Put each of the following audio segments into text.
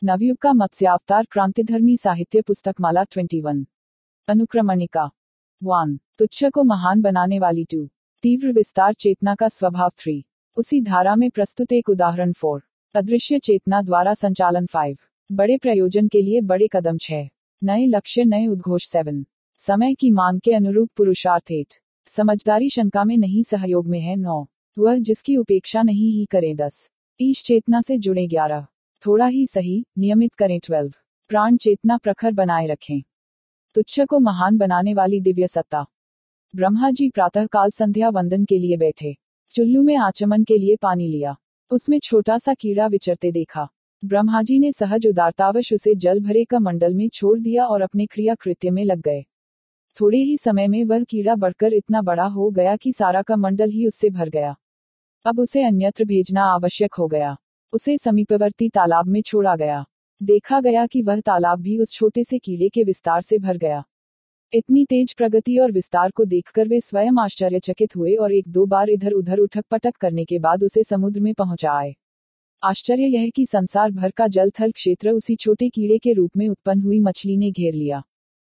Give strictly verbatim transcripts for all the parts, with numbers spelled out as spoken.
नवयुग का मत्स्यावतार क्रांतिधर्मी साहित्य पुस्तकमाला इक्कीस। अनुक्रमणिका वन। तुच्छ को महान बनाने वाली टू। तीव्र विस्तार चेतना का स्वभाव थ्री। उसी धारा में प्रस्तुत एक उदाहरण फोर। अदृश्य चेतना द्वारा संचालन फाइव। बड़े प्रयोजन के लिए बड़े कदम छह। नए लक्ष्य नए उद्घोष सेवन। समय की मांग के अनुरूप पुरुषार्थ एट। समझदारी शंका में नहीं सहयोग में है नौ। वह जिसकी उपेक्षा नहीं ही करे दस। ईश चेतना से जुड़े ग्यारह। थोड़ा ही सही नियमित करें ट्वेल्व। प्राण चेतना प्रखर बनाए रखें। तुच्छ को महान बनाने वाली दिव्य सत्ता। ब्रह्मा जी प्रातःकाल संध्या वंदन के लिए बैठे। चुल्लू में आचमन के लिए पानी लिया। उसमें छोटा सा कीड़ा विचरते देखा। ब्रह्मा जी ने सहज उदारतावश उसे जल भरे का मंडल में छोड़ दिया और अपने क्रिया कृत्य में लग गए। थोड़े ही समय में वह कीड़ा बढ़कर इतना बड़ा हो गया कि सारा का मंडल ही उससे भर गया। अब उसे अन्यत्र भेजना आवश्यक हो गया। उसे समीपवर्ती तालाब में छोड़ा गया। देखा गया कि वह तालाब भी उस छोटे से कीड़े के विस्तार से भर गया। इतनी तेज प्रगति और विस्तार को देखकर वे स्वयं आश्चर्यचकित हुए और एक दो बार इधर उधर उठक पटक करने के बाद उसे समुद्र में पहुंचा आए। आश्चर्य यह कि संसार भर का जल थल क्षेत्र उसी छोटे कीड़े के रूप में उत्पन्न हुई मछली ने घेर लिया।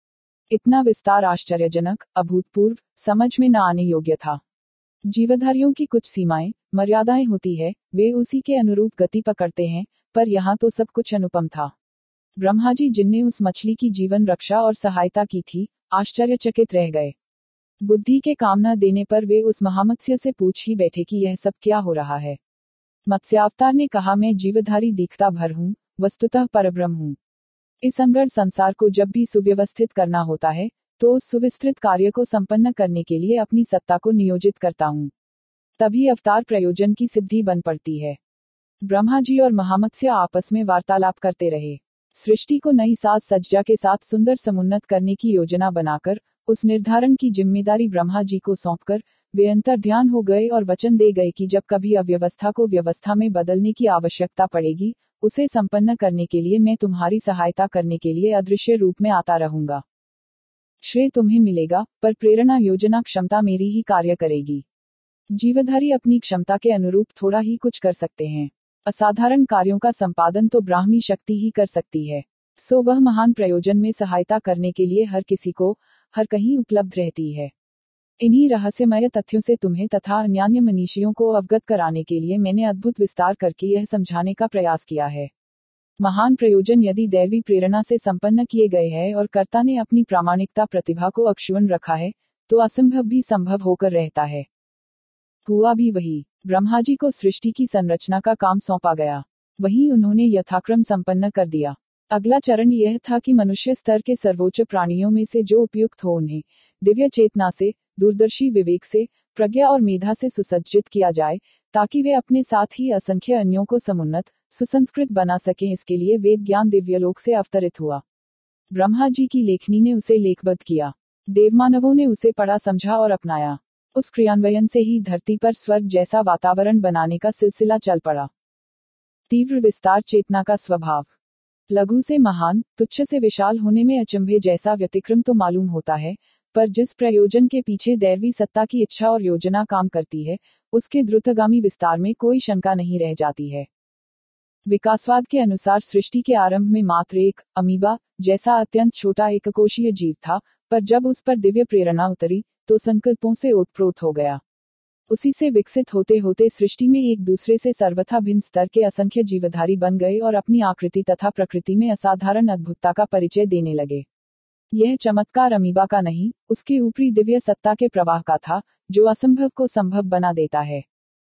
इतना विस्तार आश्चर्यजनक, अभूतपूर्व, समझ में न आने योग्य था। जीवधारियों की कुछ सीमाएं, मर्यादाएं होती है, वे उसी के अनुरूप गति पकड़ते हैं, पर यहाँ तो सब कुछ अनुपम था। ब्रह्मा जी जिनने उस मछली की जीवन रक्षा और सहायता की थी, आश्चर्यचकित रह गए। बुद्धि के काम न देने पर वे उस महामत्स्य से पूछ ही बैठे कि यह सब क्या हो रहा है। मत्स्यावतार ने कहा, मैं जीवधारी दिखता भर हूँ, वस्तुतः परब्रह्म हूँ। इस अंगड़ संसार को जब भी सुव्यवस्थित करना होता है, तो उस सुविस्तृत कार्य को संपन्न करने के लिए अपनी सत्ता को नियोजित करता हूँ। तभी अवतार प्रयोजन की सिद्धि बन पड़ती है। ब्रह्मा जी और महामत्स्य आपस में वार्तालाप करते रहे। सृष्टि को नई साज सज्जा के साथ सुंदर समुन्नत करने की योजना बनाकर, उस निर्धारण की जिम्मेदारी ब्रह्मा जी को सौंपकर, वे अंतर ध्यान हो गए और वचन दे गए कि जब कभी अव्यवस्था को व्यवस्था में बदलने की आवश्यकता पड़ेगी, उसे संपन्न करने के लिए मैं तुम्हारी सहायता करने के लिए अदृश्य रूप में आता रहूंगा। श्रेय तुम्हें मिलेगा, पर प्रेरणा योजना क्षमता मेरी ही कार्य करेगी। जीवधारी अपनी क्षमता के अनुरूप थोड़ा ही कुछ कर सकते हैं। असाधारण कार्यों का संपादन तो ब्राह्मी शक्ति ही कर सकती है। सो वह महान प्रयोजन में सहायता करने के लिए हर किसी को, हर कहीं उपलब्ध रहती है। इन्हीं रहस्यमय तथ्यों से तुम्हें तथा अन्यान्य मनीषियों को अवगत कराने के लिए मैंने अद्भुत विस्तार करके यह समझाने का प्रयास किया है। महान प्रयोजन यदि दैवी प्रेरणा से संपन्न किए गए हैं और कर्ता ने अपनी प्रामाणिकता प्रतिभा को अक्षुण्ण रखा है, तो असंभव भी संभव होकर रहता है। हुआ भी वही। ब्रह्मा जी को सृष्टि की संरचना का काम सौंपा गया। वही उन्होंने यथाक्रम संपन्न कर दिया। अगला चरण यह था कि मनुष्य स्तर के सर्वोच्च प्राणियों में से जो उपयुक्त हो उन्हें दिव्य चेतना से, दूरदर्शी विवेक से, प्रज्ञा और मेधा से सुसज्जित किया जाए, ताकि वे अपने साथ ही असंख्य अन्यों को समुन्नत, सुसंस्कृत बना सकें। इसके लिए वेद ज्ञान दिव्यलोक से अवतरित हुआ। ब्रह्मा जी की लेखनी ने उसे लेखबद्ध किया। देवमानवों ने उसे पढ़ा समझा और अपनाया। उस क्रियान्वयन से ही धरती पर स्वर्ग जैसा वातावरण बनाने का सिलसिला चल पड़ा। तीव्र विस्तार चेतना का स्वभाव। लघु से महान, तुच्छ से विशाल होने में अचंभे जैसा व्यतिक्रम तो मालूम होता है, पर जिस प्रयोजन के पीछे दैवी सत्ता की इच्छा और योजना काम करती है, उसके द्रुतगामी विस्तार में कोई शंका नहीं रह जाती है। विकासवाद के अनुसार सृष्टि के आरंभ में मात्र एक अमीबा जैसा अत्यंत छोटा एककोशीय जीव था, पर जब उस पर दिव्य प्रेरणा उतरी, तो संकल्पों से ओतप्रोत हो गया। उसी से विकसित होते होते सृष्टि में एक दूसरे से सर्वथा भिन्न स्तर के असंख्य जीवधारी बन गए और अपनी आकृति तथा प्रकृति में असाधारण अद्भुतता का परिचय देने लगे। यह चमत्कार अमीबा का नहीं, उसके ऊपरी दिव्य सत्ता के प्रवाह का था, जो असंभव को संभव बना देता है।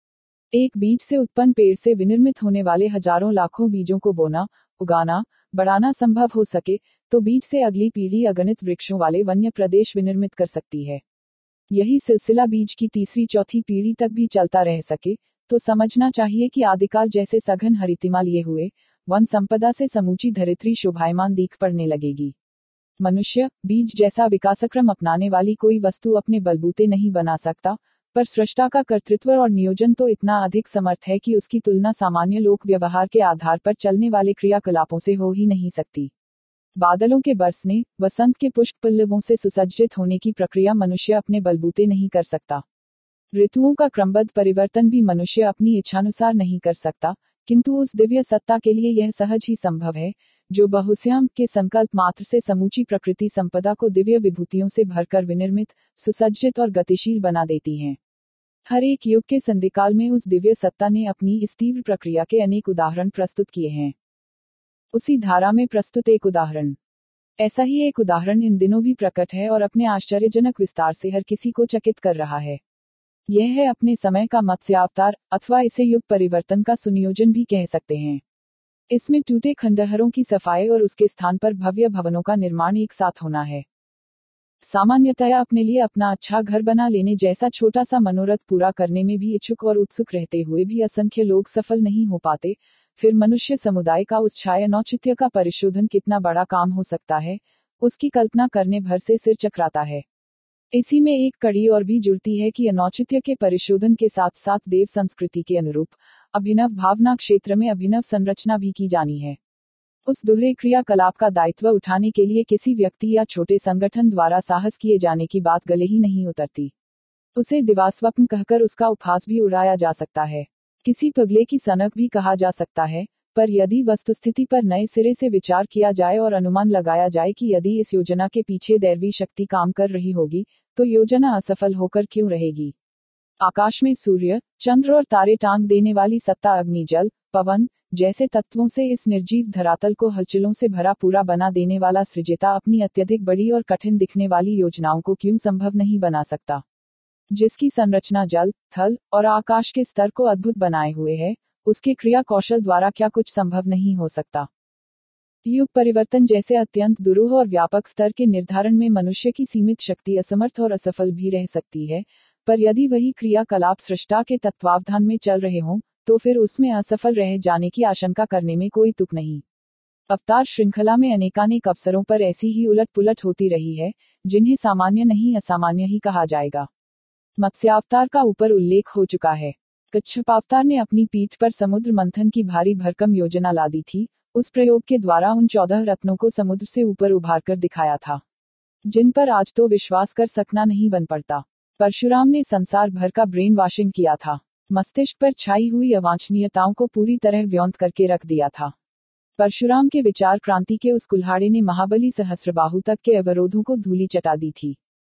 एक बीज से उत्पन्न पेड़ से विनिर्मित होने वाले हजारों लाखों बीजों को बोना, उगाना, बढ़ाना संभव हो सके, तो बीज से अगली पीढ़ी अगणित वृक्षों वाले वन्य प्रदेश विनिर्मित कर सकती है। यही सिलसिला बीज की तीसरी चौथी पीढ़ी तक भी चलता रह सके, तो समझना चाहिए कि आदिकाल जैसे सघन हरितिमा लिए हुए वन संपदा से समूची धरित्री शोभायमान दिख पड़ने लगेगी। मनुष्य, बीज जैसा विकासक्रम अपनाने वाली कोई वस्तु अपने बलबूते नहीं बना सकता, पर सृष्टा का कर्तृत्व और नियोजन तो इतना अधिक समर्थ है कि उसकी तुलना सामान्य लोक व्यवहार के आधार पर चलने वाले क्रियाकलापों से हो ही नहीं सकती। बादलों के बरसने, वसंत के पुष्प पल्लवों से सुसज्जित होने की प्रक्रिया मनुष्य अपने बलबूते नहीं कर सकता। ऋतुओं का क्रमबद्ध परिवर्तन भी मनुष्य अपनी इच्छानुसार नहीं कर सकता, किंतु उस दिव्य सत्ता के लिए यह सहज ही संभव है, जो बहुश्याम के संकल्प मात्र से समूची प्रकृति संपदा को दिव्य विभूतियों से भरकर विनिर्मित, सुसज्जित और गतिशील बना देती हैं। हर एक युग के संधिकाल में उस दिव्य सत्ता ने अपनी इस तीव्र प्रक्रिया के अनेक उदाहरण प्रस्तुत किए हैं। उसी धारा में प्रस्तुत एक उदाहरण, ऐसा ही एक उदाहरण इन दिनों भी प्रकट है और अपने आश्चर्यजनक विस्तार से हर किसी को चकित कर रहा है। यह है अपने समय का मत्स्यावतार, अथवा इसे युग परिवर्तन का सुनियोजन भी कह सकते हैं। इसमें टूटे खंडहरों की सफाई और उसके स्थान पर भव्य भवनों का निर्माण एक साथ होना है। सामान्यतया अपने लिए अपना अच्छा घर बना लेने जैसा छोटा सा मनोरथ पूरा करने में भी इच्छुक और उत्सुक रहते हुए भी असंख्य लोग सफल नहीं हो पाते, फिर मनुष्य समुदाय का उस छाया औचित्य का परिशोधन कितना बड़ा काम हो सकता है, उसकी कल्पना करने भर से सिर चकराता है। इसी में एक कड़ी और भी जुड़ती है कि अनौचित्य के परिशोधन के साथ साथ देव संस्कृति के अनुरूप अभिनव भावना क्षेत्र में अभिनव संरचना भी की जानी है। उस दोहरे क्रियाकलाप का दायित्व उठाने के लिए किसी व्यक्ति या छोटे संगठन द्वारा साहस किए जाने की बात गले ही नहीं उतरती। उसे दिवास्वप्न कहकर उसका उपहास भी उड़ाया जा सकता है, किसी पगले की सनक भी कहा जा सकता है, पर यदि वस्तुस्थिति पर नए सिरे से विचार किया जाए और अनुमान लगाया जाए कि यदि इस योजना के पीछे दैवी शक्ति काम कर रही होगी, तो योजना असफल होकर क्यों रहेगी। आकाश में सूर्य, चंद्र और तारे टांग देने वाली सत्ता अग्नि, जल, पवन जैसे तत्वों से इस निर्जीव धरातल को हलचलों से भरा पूरा बना देने वाला सृजिता अपनी अत्यधिक बड़ी और कठिन दिखने वाली योजनाओं को क्यों संभव नहीं बना सकता। जिसकी संरचना जल, थल और आकाश के स्तर को अद्भुत बनाए हुए है, उसके क्रिया कौशल द्वारा क्या कुछ संभव नहीं हो सकता। युग परिवर्तन जैसे अत्यंत दुरूह और व्यापक स्तर के निर्धारण में मनुष्य की सीमित शक्ति असमर्थ और असफल भी रह सकती है, पर यदि वही क्रियाकलाप सृष्टा के तत्वावधान में चल रहे हों, तो फिर उसमें असफल रह जाने की आशंका करने में कोई तुक नहीं। अवतार श्रृंखला में अनेकानेक अवसरों पर ऐसी ही उलट पुलट होती रही है, जिन्हें सामान्य नहीं असामान्य ही कहा जाएगा। मत्स्यावतार का ऊपर उल्लेख हो चुका है। कच्छपावतार ने अपनी पीठ पर समुद्र मंथन की भारी भरकम योजना लादी थी। उस प्रयोग के द्वारा उन चौदह रत्नों को समुद्र से ऊपर उभार कर दिखाया था, जिन पर आज तो विश्वास कर सकना नहीं बन पड़ता। परशुराम ने संसार भर का ब्रेन वॉशिंग किया था, मस्तिष्क पर छाई हुई अवांछनीयताओं को पूरी तरह व्योंत करके रख दिया था। परशुराम के विचार क्रांति के उस कुल्हाड़े ने महाबली सहस्रबाहु तक के अवरोधों को धूली चटा दी थी।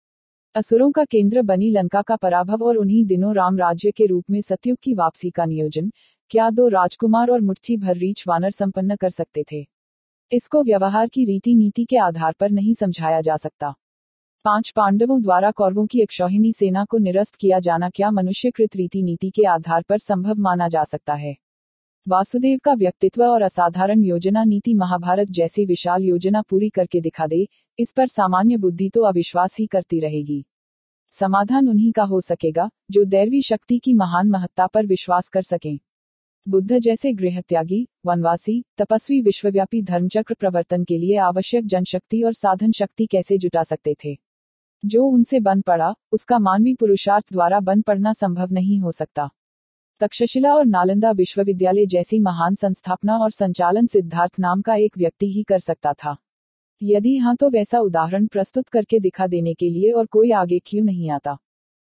असुरों का केंद्र बनी लंका का पराभव और उन्हीं दिनों राम राज्य के रूप में सतयुग की वापसी का नियोजन क्या दो राजकुमार और मुट्ठी भर रीछ वानर संपन्न कर सकते थे। इसको व्यवहार की रीति नीति के आधार पर नहीं समझाया जा सकता। पांच पांडवों द्वारा कौरवों की अक्षौहिणी सेना को निरस्त किया जाना क्या मनुष्यकृत रीति नीति के आधार पर संभव माना जा सकता है। वासुदेव का व्यक्तित्व और असाधारण योजना नीति महाभारत जैसी विशाल योजना पूरी करके दिखा दे, इस पर सामान्य बुद्धि तो अविश्वास ही करती रहेगी। समाधान उन्हीं का हो सकेगा जो दैवी शक्ति की महान महत्ता पर विश्वास कर सकें। बुद्ध जैसे गृहत्यागी, वनवासी, तपस्वी विश्वव्यापी धर्मचक्र प्रवर्तन के लिए आवश्यक जनशक्ति और साधन शक्ति कैसे जुटा सकते थे। जो उनसे बन पड़ा, उसका मानवी पुरुषार्थ द्वारा बन पड़ना संभव नहीं हो सकता। तक्षशिला और नालंदा विश्वविद्यालय जैसी महान संस्थापना और संचालन सिद्धार्थ नाम का एक व्यक्ति ही कर सकता था। यदि हाँ, तो वैसा उदाहरण प्रस्तुत करके दिखा देने के लिए और कोई आगे क्यों नहीं आता।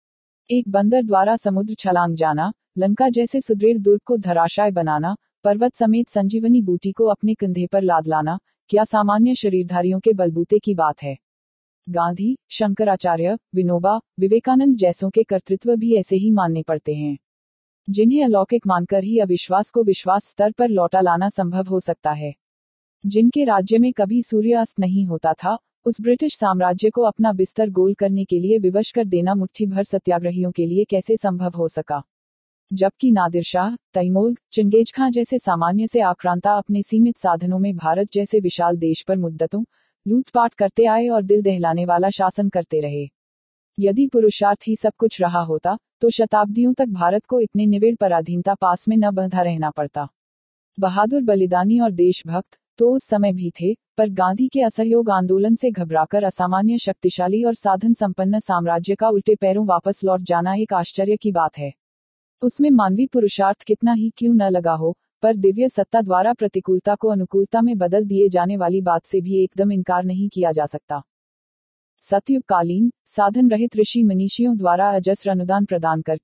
एक बंदर द्वारा समुद्र छलांग जाना, लंका जैसे सुदृढ़ दुर्ग को धराशाय बनाना, पर्वत समेत संजीवनी बूटी को अपने कंधे पर लाद लाना, क्या सामान्य शरीरधारियों के बलबूते की बात है। गांधी, शंकराचार्य, विनोबा, विवेकानंद जैसों के कर्तृत्व भी ऐसे ही मानने पड़ते हैं, जिन्हें अलौकिक मानकर ही अविश्वास को विश्वास स्तर पर लौटा लाना संभव हो सकता है। जिनके राज्य में कभी सूर्यास्त नहीं होता था, उस ब्रिटिश साम्राज्य को अपना बिस्तर गोल करने के लिए विवश कर देना मुट्ठी भर सत्याग्रहियों के लिए कैसे संभव हो सका। जबकि नादिर शाह, तैमूर, चंगेज खां जैसे सामान्य से आक्रांता अपने सीमित साधनों में भारत जैसे विशाल देश पर मुद्दतों लूटपाट करते आए और दिल दहलाने वाला शासन करते रहे। यदि पुरुषार्थ ही सब कुछ रहा होता, तो शताब्दियों तक भारत को इतने निविड़ पराधीनता पास में न बंधा रहना पड़ता। बहादुर, बलिदानी और देशभक्त तो उस समय भी थे, पर गांधी के असहयोग आंदोलन से घबराकर असामान्य शक्तिशाली और साधन संपन्न साम्राज्य का उल्टे पैरों वापस लौट जाना एक आश्चर्य की बात है। उसमें मानवी पुरुषार्थ कितना ही क्यों न लगा हो, पर दिव्य सत्ता द्वारा प्रतिकूलता को अनुकूलता में बदल दिए जाने वाली बात से भी एकदम इनकार नहीं किया जा सकता। सतयुगकालीन, साधन रहित ऋषि मनीषियों द्वारा अजस्र अनुदान प्रदान करके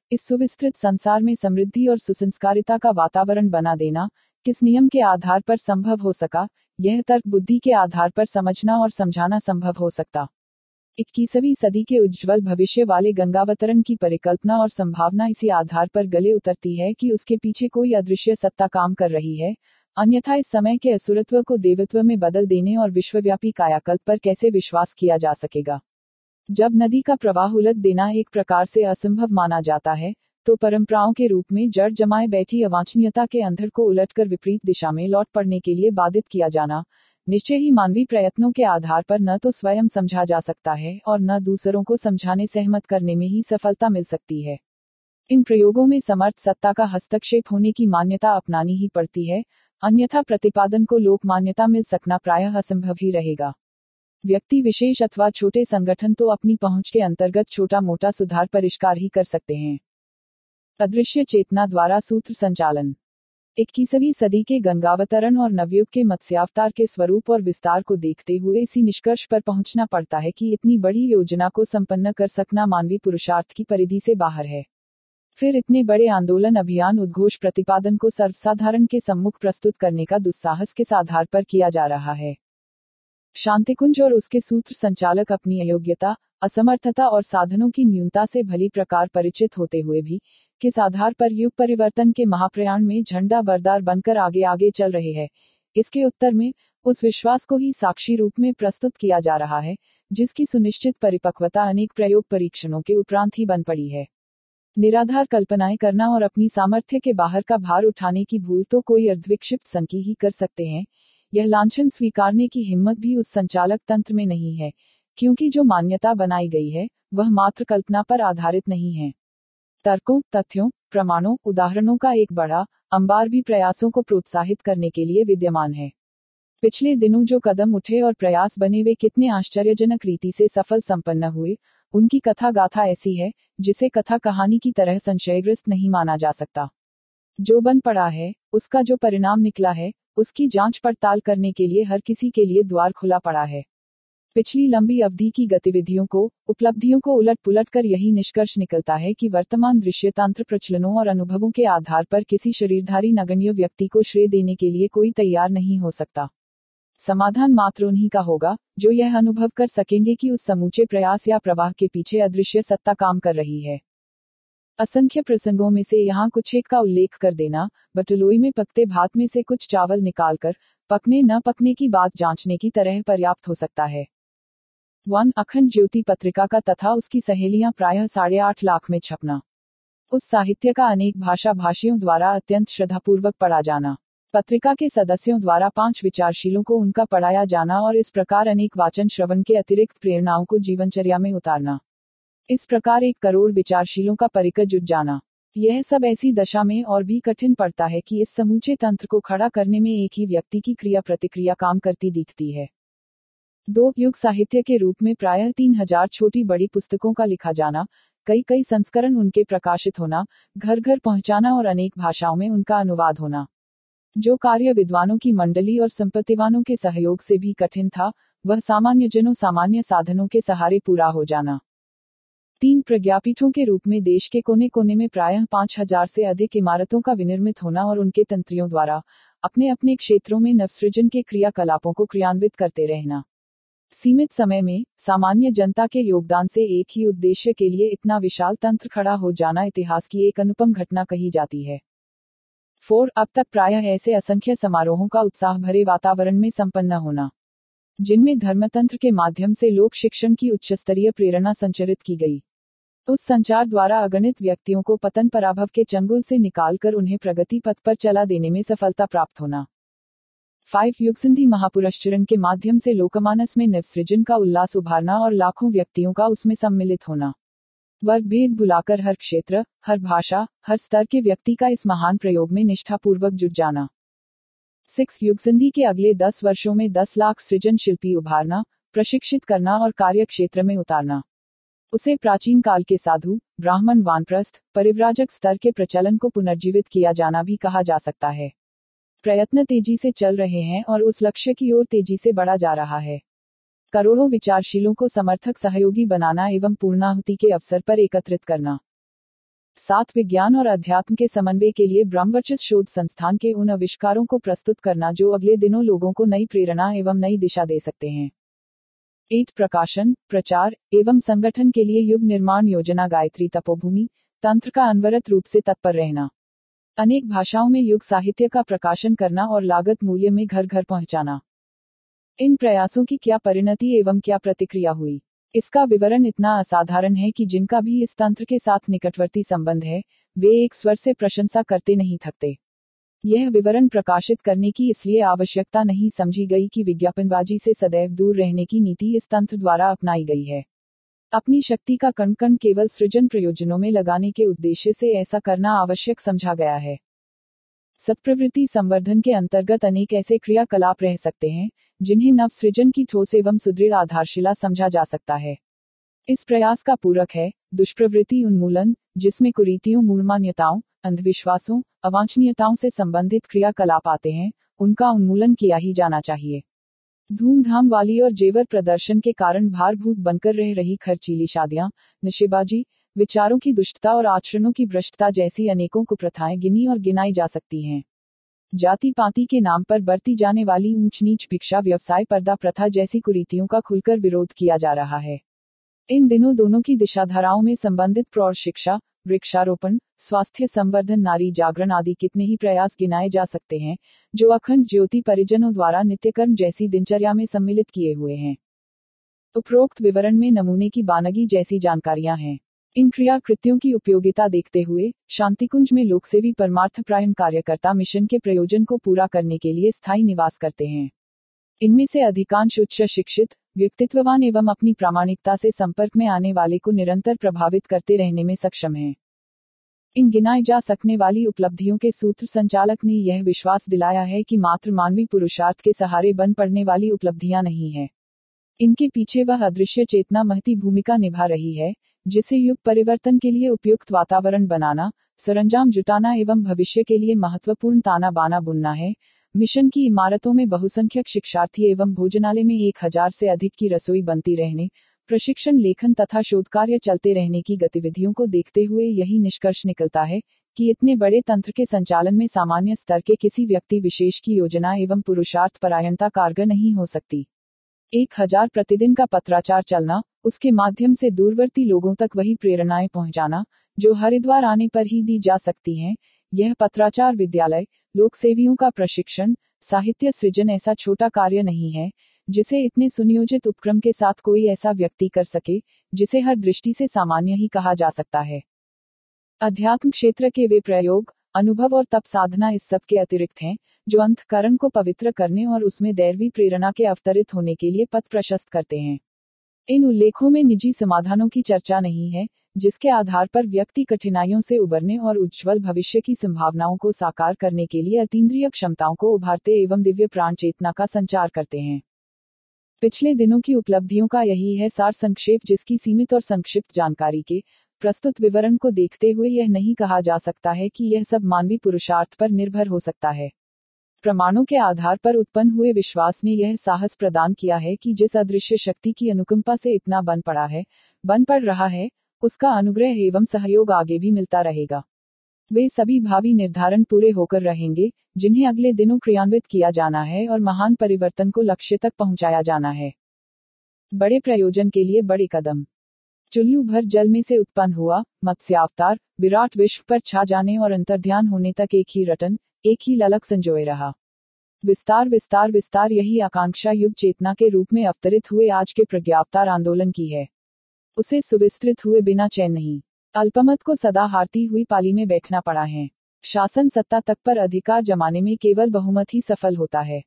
इस सुविस्तृत संसार में समृद्धि और सुसंस्कारिता का वातावरण बना देना किस नियम के आधार पर संभव हो सका, यह तर्क बुद्धि के आधार पर समझना और समझाना संभव हो सकता। इक्कीसवीं सदी के उज्ज्वल भविष्य वाले गंगावतरण की परिकल्पना और संभावना इसी आधार पर गले उतरती है कि उसके पीछे कोई अदृश्य सत्ता काम कर रही है, अन्यथा इस समय के असुरत्व को देवत्व में बदल देने और विश्वव्यापी कायाकल्प पर कैसे विश्वास किया जा सकेगा। जब नदी का प्रवाह उलट देना एक प्रकार से असंभव माना जाता है, तो परंपराओं के रूप में जड़ जमाए बैठी अवांछनीयता के अंधर को उलटकर विपरीत दिशा में लौट पड़ने के लिए बाधित किया जाना निश्चय ही मानवीय प्रयत्नों के आधार पर न तो स्वयं समझा जा सकता है और न दूसरों को समझाने सहमत करने में ही सफलता मिल सकती है। इन प्रयोगों में समर्थ सत्ता का हस्तक्षेप होने की मान्यता अपनानी ही पड़ती है, अन्यथा प्रतिपादन को लोक मान्यता मिल सकना प्रायः असंभव ही रहेगा। व्यक्ति विशेष अथवा छोटे संगठन तो अपनी पहुंच के अंतर्गत छोटा मोटा सुधार परिष्कार ही कर सकते हैं। अदृश्य चेतना द्वारा सूत्र संचालन। इक्कीसवीं सदी के गंगावतरण और नवयुग के मत्स्यावतार के स्वरूप और विस्तार को देखते हुए इसी निष्कर्ष पर पहुंचना पड़ता है कि इतनी बड़ी योजना को संपन्न कर सकना मानवीय पुरुषार्थ की परिधि से बाहर है। फिर इतने बड़े आंदोलन अभियान उद्घोष प्रतिपादन को सर्वसाधारण के सम्मुख प्रस्तुत करने का दुस्साहस किस आधार पर किया जा रहा है। शांतिकुंज और उसके सूत्र संचालक अपनी अयोग्यता, असमर्थता और साधनों की न्यूनता से भली प्रकार परिचित होते हुए भी किस आधार पर युग परिवर्तन के महाप्रयाण में झंडा बरदार बनकर आगे आगे चल रहे हैं, इसके उत्तर में उस विश्वास को ही साक्षी रूप में प्रस्तुत किया जा रहा है, जिसकी सुनिश्चित परिपक्वता अनेक प्रयोग परीक्षणों के उपरांत ही बन पड़ी है। निराधार कल्पनाएं करना और अपनी सामर्थ्य के बाहर का भार उठाने की भूल तो कोई अर्धविक्षिप्त संकी ही कर सकते हैं, यह लांछन स्वीकारने की हिम्मत भी उस संचालक तंत्र में नहीं है, क्योंकि जो मान्यता बनाई गई है वह मात्र कल्पना पर आधारित नहीं है। तर्कों, तथ्यों, प्रमाणों, उदाहरणों का एक बड़ा अंबार भी प्रयासों को प्रोत्साहित करने के लिए विद्यमान है। पिछले दिनों जो कदम उठे और प्रयास बने वे कितने आश्चर्यजनक रीति से सफल संपन्न हुए, उनकी कथा गाथा ऐसी है जिसे कथा कहानी की तरह संशयग्रस्त नहीं माना जा सकता। जो बन पड़ा है, उसका जो परिणाम निकला है, उसकी जांच पड़ताल करने के लिए हर किसी के लिए द्वार खुला पड़ा है। पिछली लंबी अवधि की गतिविधियों को, उपलब्धियों को उलट पुलट कर यही निष्कर्ष निकलता है कि वर्तमान दृश्यतांत्र प्रचलनों और अनुभवों के आधार पर किसी शरीरधारी नगण्य व्यक्ति को श्रेय देने के लिए कोई तैयार नहीं हो सकता। समाधान मात्र उन्हीं का होगा जो यह अनुभव कर सकेंगे कि उस समूचे प्रयास या प्रवाह के पीछे अदृश्य सत्ता काम कर रही है। असंख्य प्रसंगों में से यहाँ कुछ एक का उल्लेख कर देना, बटलोई में पकते भात में से कुछ चावल निकालकर पकने न पकने की बात जांचने की तरह पर्याप्त हो सकता है। वन अखंड ज्योति पत्रिका का तथा उसकी सहेलियां प्रायः साढ़े आठ लाख में छपना। उस साहित्य का अनेक भाषा भाषियों द्वारा अत्यंत श्रद्धापूर्वक पढ़ा जाना। पत्रिका के सदस्यों द्वारा पांच विचारशीलों को उनका पढ़ाया जाना और इस प्रकार अनेक वाचन श्रवण के अतिरिक्त प्रेरणाओं को जीवनचर्या में उतारना। इस प्रकार एक करोड़ विचारशीलों का परिकर जुट जाना। यह सब ऐसी दशा में और भी कठिन पड़ता है कि इस समूचे तंत्र को खड़ा करने में एक ही व्यक्ति की क्रिया प्रतिक्रिया काम करती दिखती है। दो युग साहित्य के रूप में प्रायः तीन हजार छोटी बड़ी पुस्तकों का लिखा जाना, कई कई संस्करण उनके प्रकाशित होना, घर घर पहुंचाना और अनेक भाषाओं में उनका अनुवाद होना। जो कार्य विद्वानों की मंडली और संपत्तिवानों के सहयोग से भी कठिन था, वह सामान्य जनों सामान्य साधनों के सहारे पूरा हो जाना। तीन प्रज्ञापीठों के रूप में देश के कोने कोने में प्रायः पांच हजार से अधिक इमारतों का विनिर्मित होना और उनके तंत्रियों द्वारा अपने अपने क्षेत्रों में नवसृजन के क्रियाकलापों को क्रियान्वित करते रहना। सीमित समय में सामान्य जनता के योगदान से एक ही उद्देश्य के लिए इतना विशाल तंत्र खड़ा हो जाना इतिहास की एक अनुपम घटना कही जाती है। फोर अब तक प्रायः ऐसे असंख्य समारोहों का उत्साह भरे वातावरण में संपन्न होना, जिनमें धर्मतंत्र के माध्यम से लोक शिक्षण की उच्चस्तरीय प्रेरणा संचरित की गई। उस संचार द्वारा अगणित व्यक्तियों को पतन पराभव के चंगुल से निकालकर उन्हें प्रगति पथ पर चला देने में सफलता प्राप्त होना। फाइव युगसंधि महापुरस्चरण के माध्यम से लोकमानस में नवसृजन का उल्लास उभारना और लाखों व्यक्तियों का उसमें सम्मिलित होना। वर्ग भेद बुलाकर हर क्षेत्र, हर भाषा, हर स्तर के व्यक्ति का इस महान प्रयोग में निष्ठापूर्वक जुट जाना। सिक्स युगसंधि के अगले दस वर्षों में दस लाख सृजन शिल्पी उभारना, प्रशिक्षित करना और कार्य क्षेत्र में उतारना। उसे प्राचीन काल के साधु, ब्राह्मण, वानप्रस्थ, परिव्राजक स्तर के प्रचलन को पुनर्जीवित किया जाना भी कहा जा सकता है। प्रयत्न तेजी से चल रहे हैं और उस लक्ष्य की ओर तेजी से बढ़ा जा रहा है। करोड़ों विचारशीलों को समर्थक सहयोगी बनाना एवं पूर्णाहुति के अवसर पर एकत्रित करना। सात विज्ञान और अध्यात्म के समन्वय के लिए ब्रह्मवर्चस्व शोध संस्थान के उन आविष्कारों को प्रस्तुत करना जो अगले दिनों लोगों को नई प्रेरणा एवं नई दिशा दे सकते हैं। एट प्रकाशन, प्रचार एवं संगठन के लिए युग निर्माण योजना, गायत्री तपोभूमि, तंत्र का अनवरत रूप से तत्पर रहना, अनेक भाषाओं में युग साहित्य का प्रकाशन करना और लागत मूल्य में घर घर पहुंचाना। इन प्रयासों की क्या परिणति एवं क्या प्रतिक्रिया हुई, इसका विवरण इतना असाधारण है कि जिनका भी इस तंत्र के साथ निकटवर्ती संबंध है, वे एक स्वर से प्रशंसा करते नहीं थकते। यह विवरण प्रकाशित करने की इसलिए आवश्यकता नहीं समझी गई कि विज्ञापनबाजी से सदैव दूर रहने की नीति इस तंत्र द्वारा अपनाई गई है। अपनी शक्ति का कण कण केवल सृजन प्रयोजनों में लगाने के उद्देश्य से ऐसा करना आवश्यक समझा गया है। सत्प्रवृत्ति संवर्धन के अंतर्गत अनेक ऐसे क्रियाकलाप रह सकते हैं जिन्हें नव सृजन की ठोस एवं सुदृढ़ आधारशिला समझा जा सकता है। इस प्रयास का पूरक है दुष्प्रवृत्ति उन्मूलन, जिसमें कुरीतियों, मूढ़मान्यताओं, अंधविश्वासों, अवांछनीयताओं से संबंधित क्रियाकलाप आते हैं, उनका उन्मूलन किया ही जाना चाहिए। धूमधाम वाली और जेवर प्रदर्शन के कारण भारभूत बनकर रह रही खर्चीली शादियां, नशेबाजी, विचारों की दुष्टता और आचरणों की भ्रष्टता जैसी अनेकों कुप्रथाएं गिनी और गिनाई जा सकती हैं। जाति पाति के नाम पर बरती जाने वाली ऊंच नीच, भिक्षा व्यवसाय, पर्दा प्रथा जैसी कुरीतियों का खुलकर विरोध किया जा रहा है। इन दिनों दोनों की दिशाधाराओं में संबंधित प्रौढ़ शिक्षा, वृक्षारोपण, स्वास्थ्य संवर्धन, नारी जागरण आदि कितने ही प्रयास गिनाए जा सकते हैं जो अखंड ज्योति परिजनों द्वारा नित्यकर्म जैसी दिनचर्या में सम्मिलित किए हुए हैं। उपरोक्त विवरण में नमूने की बानगी जैसी जानकारियां हैं। इन क्रिया कृत्यों की उपयोगिता देखते हुए शांतिकुंज में लोकसेवी परमार्थपरायण कार्यकर्ता मिशन के प्रयोजन को पूरा करने के लिए स्थायी निवास करते हैं। इनमें से अधिकांश उच्च शिक्षित, व्यक्तित्ववान एवं अपनी प्रामाणिकता से संपर्क में आने वाले को निरंतर प्रभावित करते रहने में सक्षम हैं। इन गिनाई जा सकने वाली उपलब्धियों के सूत्र संचालक ने यह विश्वास दिलाया है कि मात्र मानवीय पुरुषार्थ के सहारे बन पड़ने वाली उपलब्धियां नहीं है। इनके पीछे वह अदृश्य चेतना महती भूमिका निभा रही है, जिसे युग परिवर्तन के लिए उपयुक्त वातावरण बनाना, सरंजाम जुटाना एवं भविष्य के लिए महत्वपूर्ण ताना बाना बुनना है। मिशन की इमारतों में बहुसंख्यक शिक्षार्थी एवं भोजनालय में एक हजार से अधिक की रसोई बनती रहने, प्रशिक्षण, लेखन तथा शोध कार्य चलते रहने की गतिविधियों को देखते हुए यही निष्कर्ष निकलता है कि इतने बड़े तंत्र के संचालन में सामान्य स्तर के किसी व्यक्ति विशेष की योजना एवं पुरुषार्थ परायणता कारगर नहीं हो सकती। एक हजार प्रतिदिन का पत्राचार चलना, उसके माध्यम से दूरवर्ती लोगों तक वही प्रेरणाएं पहुंचाना जो हरिद्वार आने पर ही दी जा सकती हैं, यह पत्राचार विद्यालय, लोकसेवियों का प्रशिक्षण, साहित्य सृजन ऐसा छोटा कार्य नहीं है जिसे इतने सुनियोजित उपक्रम के साथ कोई ऐसा व्यक्ति कर सके जिसे हर दृष्टि से सामान्य ही कहा जा सकता है। अध्यात्म क्षेत्र के वे प्रयोग, अनुभव और तप साधना इस सब के अतिरिक्त हैं जो अंतःकरण को पवित्र करने और उसमें दैवी प्रेरणा के अवतरित होने के लिए पथ प्रशस्त करते हैं। इन उल्लेखों में निजी समाधानों की चर्चा नहीं है जिसके आधार पर व्यक्ति कठिनाइयों से उबरने और उज्ज्वल भविष्य की संभावनाओं को साकार करने के लिए अतीन्द्रिय क्षमताओं को उभारते एवं दिव्य प्राण चेतना का संचार करते हैं। पिछले दिनों की उपलब्धियों का यही है सार संक्षेप, जिसकी सीमित और संक्षिप्त जानकारी के प्रस्तुत विवरण को देखते हुए यह नहीं कहा जा सकता है कि यह सब मानवीय पुरुषार्थ पर निर्भर हो सकता है। प्रमाणों के आधार पर उत्पन्न हुए विश्वास ने यह साहस प्रदान किया है कि जिस अदृश्य शक्ति की अनुकंपा से इतना बन पड़ा है, बन पड़ रहा है, उसका अनुग्रह एवं सहयोग आगे भी मिलता रहेगा। वे सभी भावी निर्धारण पूरे होकर रहेंगे जिन्हें अगले दिनों क्रियान्वित किया जाना है और महान परिवर्तन को लक्ष्य तक पहुंचाया जाना है। बड़े प्रयोजन के लिए बड़े कदम। चुल्लू भर जल में से उत्पन्न हुआ मत्स्यावतार, विराट विश्व पर छा जाने और अंतर्ध्यान होने तक एक ही रटन, एक ही ललक संजोए रहा। विस्तार विस्तार विस्तार, यही आकांक्षा युग चेतना के रूप में अवतरित हुए आज के प्रज्ञावतार आंदोलन की है। उसे सुविस्तृत हुए बिना चैन नहीं। अल्पमत को सदा हारती हुई पाली में बैठना पड़ा है। शासन सत्ता तक पर अधिकार जमाने में केवल बहुमत ही सफल होता है।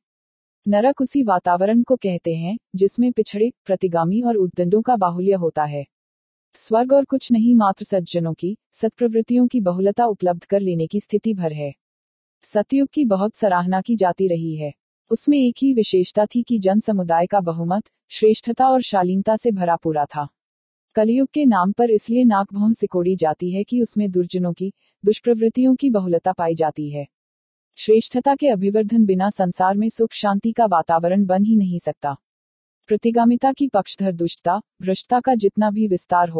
नरक उसी वातावरण को कहते हैं जिसमें पिछड़े, प्रतिगामी और उद्दंडों का बाहुल्य होता है। स्वर्ग और कुछ नहीं, मात्र सज्जनों की, सत्प्रवृत्तियों की बहुलता उपलब्ध कर लेने की स्थिति भर है। सतयुग की बहुत सराहना की जाती रही है। उसमें एक ही विशेषता थी कि जन समुदाय का बहुमत, श्रेष्ठता और शालीनता से भरा पूरा था। कलयुग के नाम पर इसलिए नाक भौं सिकोड़ी जाती है कि उसमें दुर्जनों की, दुष्प्रवृत्तियों की बहुलता पाई जाती है। श्रेष्ठता के अभिवर्धन बिना संसार में सुख शांति का वातावरण बन ही नहीं सकता। प्रतिगामिता की पक्षधर दुष्टता, भ्रष्टता का जितना भी विस्तार होगा,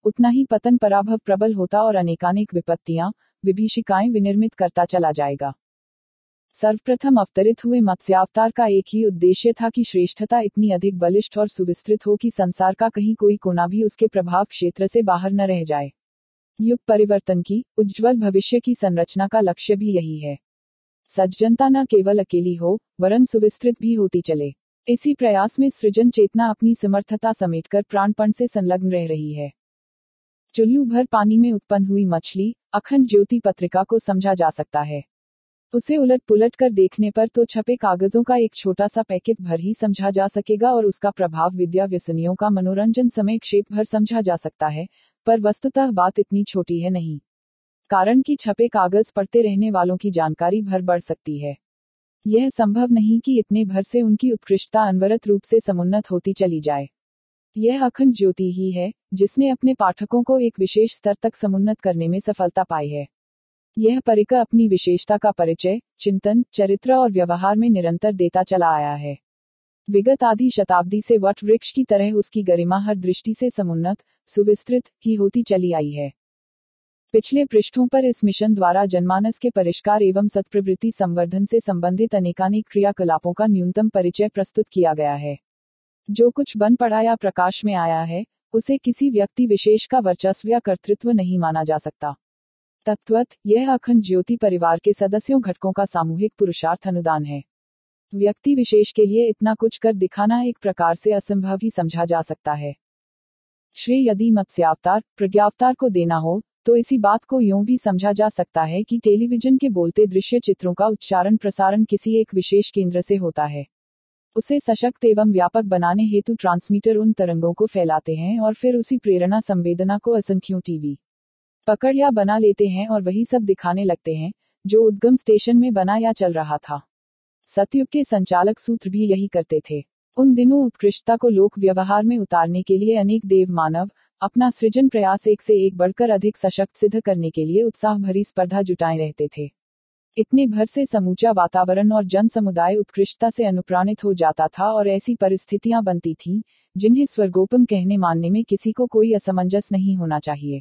उतना ही पतन पराभव प्रबल होता और अनेकानेक विपत्तियां, विभीषिकाएं विनिर्मित करता चला जाएगा। सर्वप्रथम अवतरित हुए मत्स्यावतार का एक ही उद्देश्य था कि श्रेष्ठता इतनी अधिक बलिष्ठ और सुविस्तृत हो कि संसार का कहीं कोई कोना भी उसके प्रभाव क्षेत्र से बाहर न रह जाए। युग परिवर्तन की, उज्ज्वल भविष्य की संरचना का लक्ष्य भी यही है। सज्जनता न केवल अकेली हो, वरन सुविस्तृत भी होती चले। इसी प्रयास में सृजन चेतना अपनी समर्थता समेटकर प्राणपण से संलग्न रह रही है। चुल्लू भर पानी में उत्पन्न हुई मछली, अखंड ज्योति पत्रिका को समझा जा सकता है। उसे उलट पुलट कर देखने पर तो छपे कागजों का एक छोटा सा पैकेट भर ही समझा जा सकेगा और उसका प्रभाव विद्या व्यसनियों का मनोरंजन समय क्षेप भर समझा जा सकता है, पर वस्तुतः बात इतनी छोटी है नहीं। कारण कि छपे कागज पढ़ते रहने वालों की जानकारी भर बढ़ सकती है। यह संभव नहीं कि इतने भर से उनकी उत्कृष्टता अनवरत रूप से समुन्नत होती चली जाए। यह अखंड ज्योति ही है, जिसने अपने पाठकों को एक विशेष स्तर तक समुन्नत करने में सफलता पाई है। यह परिकर अपनी विशेषता का परिचय, चिंतन, चरित्र और व्यवहार में निरंतर देता चला आया है। विगत आधी शताब्दी से वट वृक्ष की तरह उसकी गरिमा हर दृष्टि से समुन्नत, सुविस्तृत ही होती चली आई है। पिछले पृष्ठों पर इस मिशन द्वारा जनमानस के परिष्कार एवं सत्प्रवृत्ति संवर्धन से संबंधित अनेकानेक क्रियाकलापों का न्यूनतम परिचय प्रस्तुत किया गया है। जो कुछ बन पड़ा या प्रकाश में आया है, उसे किसी व्यक्ति विशेष का वर्चस्व या कर्तृत्व नहीं माना जा सकता। तत्वत, यह अखंड ज्योति परिवार के सदस्यों घटकों का सामूहिक पुरुषार्थ अनुदान है। व्यक्ति विशेष के लिए इतना कुछ कर दिखाना एक प्रकार से असंभव ही समझा जा सकता है। श्रेय यदि मत्स्यावतार, प्रज्ञावतार को देना हो, तो इसी बात को यूं भी समझा जा सकता है कि टेलीविजन के बोलते दृश्य चित्रों का उच्चारण प्रसारण किसी एक विशेष केंद्र से होता है। उसे सशक्त एवं व्यापक बनाने हेतु ट्रांसमीटर उन तरंगों को फैलाते हैं और फिर उसी प्रेरणा संवेदना को असंख्यों टीवी पकड़ या बना लेते हैं और वही सब दिखाने लगते हैं, जो उद्गम स्टेशन में बना या चल रहा था। सतयुग के संचालक सूत्र भी यही करते थे। उन दिनों उत्कृष्टता को लोक व्यवहार में उतारने के लिए अनेक देव मानव अपना सृजन प्रयास एक से एक बढ़कर अधिक सशक्त सिद्ध करने के लिए उत्साह भरी स्पर्धा जुटाए रहते थे। इतने भर से समूचा वातावरण और जन समुदाय उत्कृष्टता से अनुप्राणित हो जाता था और ऐसी परिस्थितियां बनती थीं, जिन्हें स्वर्गोपम कहने मानने में किसी को कोई असमंजस नहीं होना चाहिए।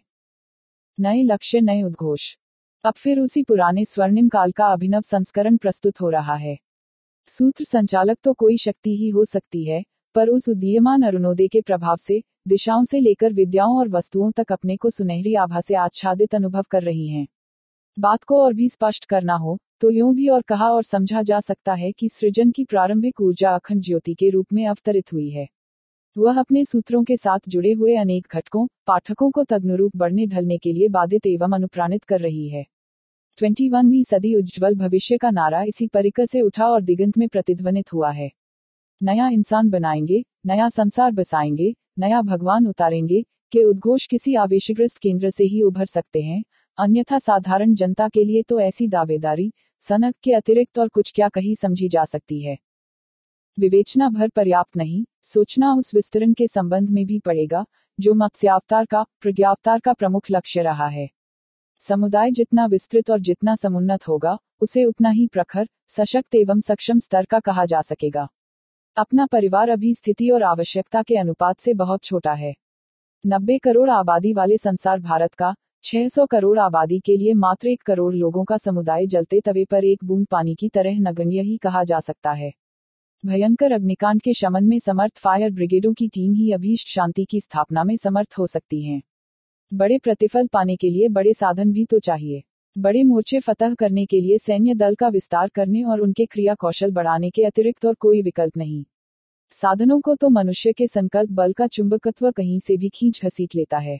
नए लक्ष्य, नए उद्घोष। अब फिर उसी पुराने स्वर्णिम काल का अभिनव संस्करण प्रस्तुत हो रहा है। सूत्र संचालक तो कोई शक्ति ही हो सकती है, पर उस उदीयमान अरुणोदय के प्रभाव से दिशाओं से लेकर विद्याओं और वस्तुओं तक अपने को सुनहरी आभा से आच्छादित अनुभव कर रही हैं। बात को और भी स्पष्ट करना हो तो यूं भी और कहा और समझा जा सकता है कि सृजन की प्रारंभिक ऊर्जा अखंड ज्योति के रूप में अवतरित हुई है। वह अपने सूत्रों के साथ जुड़े हुए अनेक घटकों, पाठकों को तदनुरूप बढ़ने ढलने के लिए बाधित एवं अनुप्राणित कर रही है। इक्कीसवीं सदी उज्ज्वल भविष्य का नारा इसी परिकर से उठा और दिगंत में प्रतिध्वनित हुआ है। नया इंसान बनाएंगे, नया संसार बसाएंगे, नया भगवान उतारेंगे के उद्घोष किसी आवेशग्रस्त केंद्र से ही उभर सकते हैं, अन्यथा साधारण जनता के लिए तो ऐसी दावेदारी, सनक के अतिरिक्त और कुछ क्या कही समझी जा सकती है। विवेचना भर पर्याप्त नहीं, सोचना उस विस्तरण के संबंध में भी पड़ेगा, जो मत्स्यावतार का, प्रज्ञावतार का प्रमुख लक्ष्य रहा है। समुदाय जितना विस्तृत और जितना समुन्नत होगा, उसे उतना ही प्रखर, सशक्त एवं सक्षम स्तर का कहा जा सकेगा। अपना परिवार अभी स्थिति और आवश्यकता के अनुपात से बहुत छोटा है। नब्बे करोड़ आबादी वाले संसार भारत का छह सौ करोड़ आबादी के लिए मात्र एक करोड़ लोगों का समुदाय जलते तवे पर एक बूंद पानी की तरह नगण्य ही कहा जा सकता है। भयंकर अग्निकांड के शमन में समर्थ फायर ब्रिगेडों की टीम ही अभीष्ट शांति की स्थापना में समर्थ हो सकती हैं। बड़े प्रतिफल पाने के लिए बड़े साधन भी तो चाहिए। बड़े मोर्चे फतह करने के लिए सैन्य दल का विस्तार करने और उनके क्रिया कौशल बढ़ाने के अतिरिक्त और कोई विकल्प नहीं। साधनों को तो मनुष्य के संकल्प बल का चुंबकत्व कहीं से भी खींच घसीट लेता है।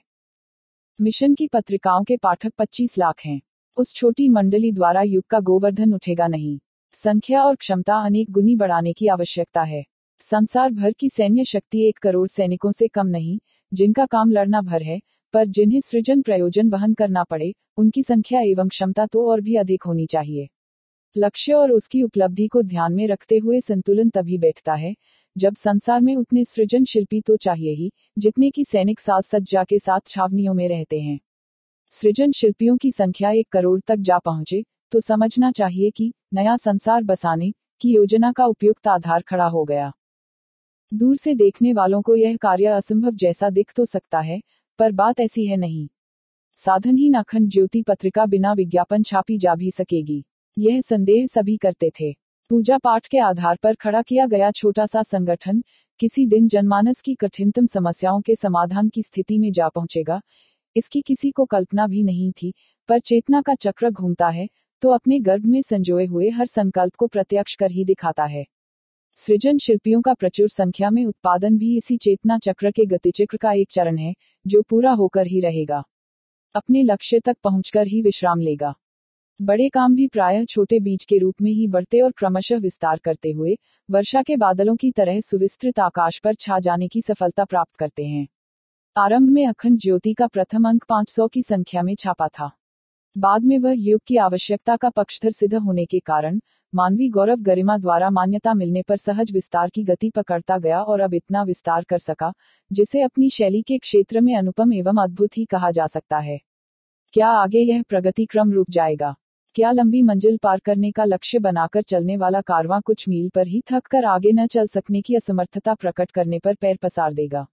मिशन की पत्रिकाओं के पाठक पच्चीस लाख हैं। उस छोटी मंडली द्वारा युग का गोवर्धन उठेगा नहीं। संख्या और क्षमता अनेक गुनी बढ़ाने की आवश्यकता है। संसार भर की सैन्य शक्ति एक करोड़ सैनिकों से कम नहीं, जिनका काम लड़ना भर है, पर जिन्हें सृजन प्रयोजन वहन करना पड़े, उनकी संख्या एवं क्षमता तो और भी अधिक होनी चाहिए। लक्ष्य और उसकी उपलब्धि को ध्यान में रखते हुए संतुलन तभी बैठता है, जब संसार में उतने सृजन शिल्पी तो चाहिए ही, जितने की सैनिक साज सज्जा के साथ छावनियों में रहते हैं। सृजन शिल्पियों की संख्या एक करोड़ तक जा पहुंचे, तो समझना चाहिए कि नया संसार बसाने की योजना का उपयुक्त आधार खड़ा हो गया। दूर से देखने वालों को यह कार्य असंभव जैसा दिख तो सकता है, पर बात ऐसी है नहीं। साधनहीन अखंड ज्योति पत्रिका बिना विज्ञापन छापी जा भी सकेगी, यह संदेह सभी करते थे। पूजा पाठ के आधार पर खड़ा किया गया छोटा सा संगठन किसी दिन जनमानस की कठिनतम समस्याओं के समाधान की स्थिति में जा पहुंचेगा, इसकी किसी को कल्पना भी नहीं थी। पर चेतना का चक्र घूमता है तो अपने गर्भ में संजोए हुए हर संकल्प को प्रत्यक्ष कर ही दिखाता है। सृजन शिल्पियों का प्रचुर संख्या में उत्पादन भी इसी चेतना चक्र के गतिचक्र का एक चरण है, जो पूरा होकर ही रहेगा, अपने लक्ष्य तक पहुंचकर ही विश्राम लेगा। बड़े काम भी प्रायः छोटे बीज के रूप में ही बढ़ते और क्रमशः विस्तार करते हुए वर्षा के बादलों की तरह सुविस्तृत आकाश पर छा जाने की सफलता प्राप्त करते हैं। आरंभ में अखंड ज्योति का प्रथम अंक पाँच सौ की संख्या में छापा था। बाद में वह युग की आवश्यकता का पक्षधर सिद्ध होने के कारण मानवीय गौरव गरिमा द्वारा मान्यता मिलने पर सहज विस्तार की गति पकड़ता गया और अब इतना विस्तार कर सका जिसे अपनी शैली के क्षेत्र में अनुपम एवं अद्भुत ही कहा जा सकता है। क्या आगे यह प्रगति क्रम रुक जाएगा? क्या लंबी मंजिल पार करने का लक्ष्य बनाकर चलने वाला कारवां कुछ मील पर ही थक कर आगे न चल सकने की असमर्थता प्रकट करने पर पैर पसार देगा?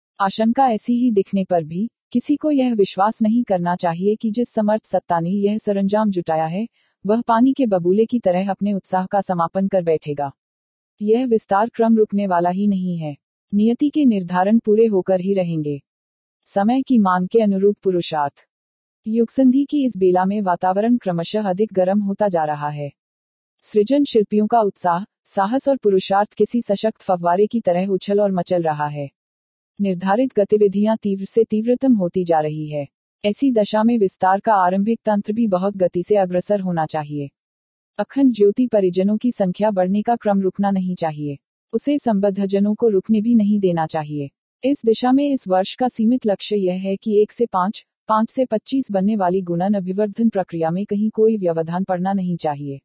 आशंका ऐसी ही दिखने पर भी किसी को यह विश्वास नहीं करना चाहिए कि जिस समर्थ सत्ता ने यह सरंजाम जुटाया है वह पानी के बबूले की तरह अपने उत्साह का समापन कर बैठेगा। यह विस्तार क्रम रुकने वाला ही नहीं है, नियति के निर्धारण पूरे होकर ही रहेंगे। समय की मांग के अनुरूप पुरुषार्थ। युगसंधि की इस बेला में वातावरण क्रमशः अधिक गर्म होता जा रहा है। सृजन शिल्पियों का उत्साह, साहस और पुरुषार्थ किसी सशक्त फव्वारे की तरह उछल और मचल रहा है। निर्धारित गतिविधियां तीव्र से तीव्रतम होती जा रही है। ऐसी दशा में विस्तार का आरंभिक तंत्र भी बहुत गति से अग्रसर होना चाहिए। अखंड ज्योति परिजनों की संख्या बढ़ने का क्रम रुकना नहीं चाहिए, उसे संबद्धजनों को रुकने भी नहीं देना चाहिए। इस दिशा में इस वर्ष का सीमित लक्ष्य यह है कि एक से पाँच, पाँच से पच्चीस बनने वाली गुणन अभिवर्धन प्रक्रिया में कहीं कोई व्यवधान पड़ना नहीं चाहिए।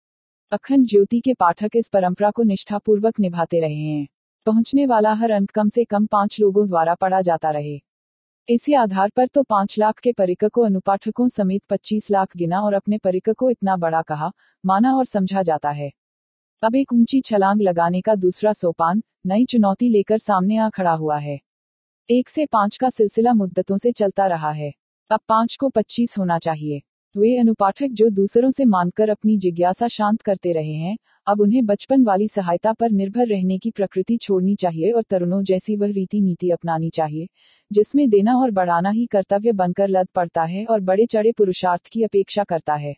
अखंड ज्योति के पाठक इस परंपरा को निष्ठापूर्वक निभाते रहे हैं। पहुंचने वाला हर अंक कम से कम पांच लोगों द्वारा पढ़ा जाता रहे। इसी आधार पर तो पांच लाख के परिक को अनुपाठकों समेत पच्चीस लाख गिना और अपने परिक को इतना बड़ा कहा, माना और समझा जाता है। अब एक ऊंची छलांग लगाने का दूसरा सोपान नई चुनौती लेकर सामने आ खड़ा हुआ है। एक से पांच का सिलसिला मुद्दतों से चलता रहा है, अब पांच को पच्चीस होना चाहिए। वे अनुपाठक जो दूसरों से मानकर अपनी जिज्ञासा शांत करते रहे हैं, अब उन्हें बचपन वाली सहायता पर निर्भर रहने की प्रकृति छोड़नी चाहिए और तरुणों जैसी वह रीति नीति अपनानी चाहिए जिसमें देना और बढ़ाना ही कर्तव्य बनकर लद पड़ता है और बड़े चढ़े पुरुषार्थ की अपेक्षा करता है।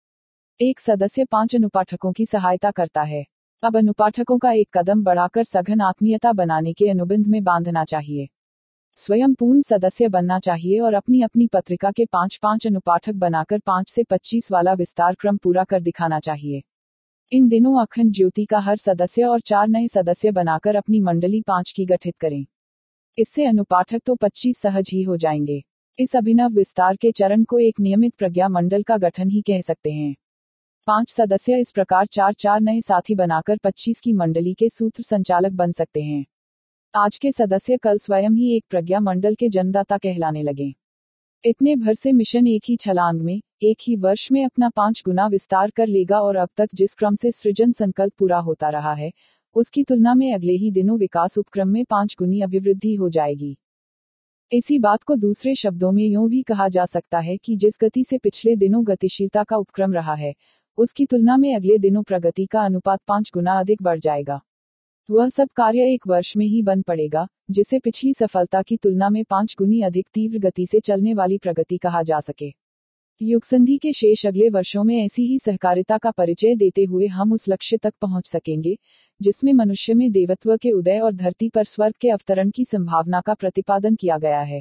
एक सदस्य पांच अनुपाठकों की सहायता करता है। अब अनुपाठकों का एक कदम बढ़ाकर सघन आत्मीयता बनाने के अनुबंध में बांधना चाहिए। स्वयं पूर्ण सदस्य बनना चाहिए और अपनी अपनी पत्रिका के पांच पांच अनुपाठक बनाकर पांच से पच्चीस वाला विस्तार क्रम पूरा कर दिखाना चाहिए। इन दिनों अखंड ज्योति का हर सदस्य और चार नए सदस्य बनाकर अपनी मंडली पांच की गठित करें। इससे अनुपाठक तो पच्चीस सहज ही हो जाएंगे। इस अभिनव विस्तार के चरण को एक नियमित प्रज्ञा मंडल का गठन ही कह सकते हैं। पांच सदस्य इस प्रकार चार चार नए साथी बनाकर पच्चीस की मंडली के सूत्र संचालक बन सकते हैं। आज के सदस्य कल स्वयं ही एक प्रज्ञा मंडल के जनदाता कहलाने लगे। इतने भर से मिशन एक ही छलांग में, एक ही वर्ष में अपना पांच गुना विस्तार कर लेगा और अब तक जिस क्रम से सृजन संकल्प पूरा होता रहा है, उसकी तुलना में अगले ही दिनों विकास उपक्रम में पांच गुनी अभिवृद्धि हो जाएगी। इसी बात को दूसरे शब्दों में यूं भी कहा जा सकता है कि जिस गति से पिछले दिनों गतिशीलता का उपक्रम रहा है, उसकी तुलना में अगले दिनों प्रगति का अनुपात पांच गुना अधिक बढ़ जाएगा। वह सब कार्य एक वर्ष में ही बन पड़ेगा, जिसे पिछली सफलता की तुलना में पांच गुनी अधिक तीव्र गति से चलने वाली प्रगति कहा जा सके। युगसंधि के शेष अगले वर्षों में ऐसी ही सहकारिता का परिचय देते हुए हम उस लक्ष्य तक पहुंच सकेंगे, जिसमें मनुष्य में देवत्व के उदय और धरती पर स्वर्ग के अवतरण की संभावना का प्रतिपादन किया गया है।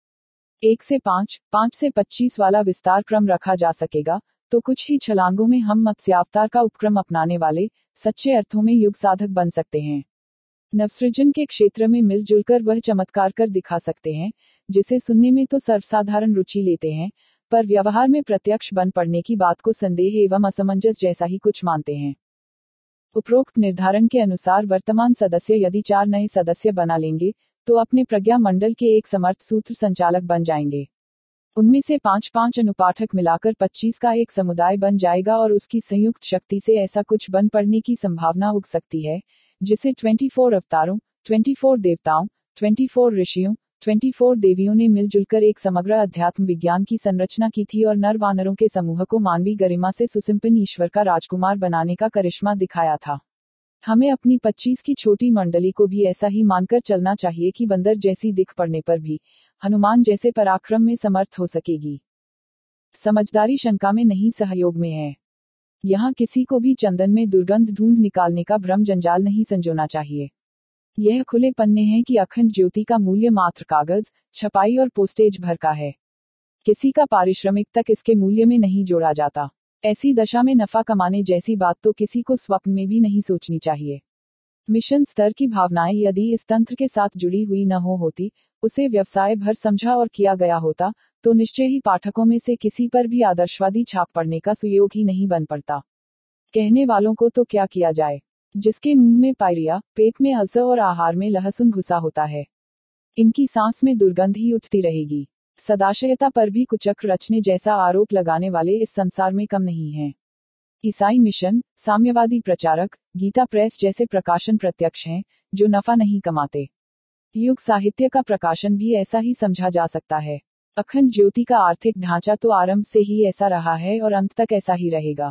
एक से पांच, पांच से पच्चीस वाला विस्तार क्रम रखा जा सकेगा, तो कुछ ही छलांगों में हम मत्स्यावतार का उपक्रम अपनाने वाले सच्चे अर्थों में युग साधक बन सकते हैं। नवसृजन के क्षेत्र में मिलजुल कर वह चमत्कार कर दिखा सकते हैं, जिसे सुनने में तो सर्वसाधारण रुचि लेते हैं, पर व्यवहार में प्रत्यक्ष बन पड़ने की बात को संदेह एवं असमंजस जैसा ही कुछ मानते हैं। उपरोक्त निर्धारण के अनुसार वर्तमान सदस्य यदि चार नए सदस्य बना लेंगे, तो अपने प्रज्ञा मंडल के एक समर्थ सूत्र संचालक बन जाएंगे। उनमें से पांच पांच अनुपाठक मिलाकर पच्चीस का एक समुदाय बन जाएगा और उसकी संयुक्त शक्ति से ऐसा कुछ बन पड़ने की संभावना उग सकती है, जिसे चौबीस अवतारों, चौबीस देवताओं, चौबीस ऋषियों, चौबीस देवियों ने मिलजुल एक समग्र अध्यात्म विज्ञान की संरचना की थी और नर वानरों के समूह को मानवीय गरिमा से सुसंपन्न ईश्वर का राजकुमार बनाने का करिश्मा दिखाया था। हमें अपनी पच्चीस की छोटी मंडली को भी ऐसा ही मानकर चलना चाहिए कि बंदर जैसी दिख पड़ने पर भी हनुमान जैसे पराक्रम में समर्थ हो सकेगी। समझदारी शंका में नहीं, सहयोग में है। यहाँ किसी को भी चंदन में दुर्गंध ढूंढ निकालने का भ्रम जंजाल नहीं संजोना चाहिए। यह खुले पन्ने हैं कि अखंड ज्योति का मूल्य मात्र कागज, छपाई और पोस्टेज भर का है। किसी का पारिश्रमिक तक इसके मूल्य में नहीं जोड़ा जाता। ऐसी दशा में नफा कमाने जैसी बात तो किसी को स्वप्न में भी नहीं सोचनी चाहिए। मिशन स्तर की भावनाएं यदि इस तंत्र के साथ जुड़ी हुई न हो होती, उसे व्यवसाय भर समझा और किया गया होता, तो निश्चय ही पाठकों में से किसी पर भी आदर्शवादी छाप पड़ने का सुयोग ही नहीं बन पड़ता। कहने वालों को तो क्या किया जाए, जिसके मुंह में पायरिया, पेट में अल्सर और आहार में लहसुन घुसा होता है। इनकी सांस में दुर्गंध ही उठती रहेगी। सदाशयता पर भी कुचक्र रचने जैसा आरोप लगाने वाले इस संसार में कम नहीं हैं। ईसाई मिशन, साम्यवादी प्रचारक, गीता प्रेस जैसे प्रकाशन प्रत्यक्ष हैं, जो नफा नहीं कमाते। युग साहित्य का प्रकाशन भी ऐसा ही समझा जा सकता है। अखंड ज्योति का आर्थिक ढांचा तो आरंभ से ही ऐसा रहा है और अंत तक ऐसा ही रहेगा।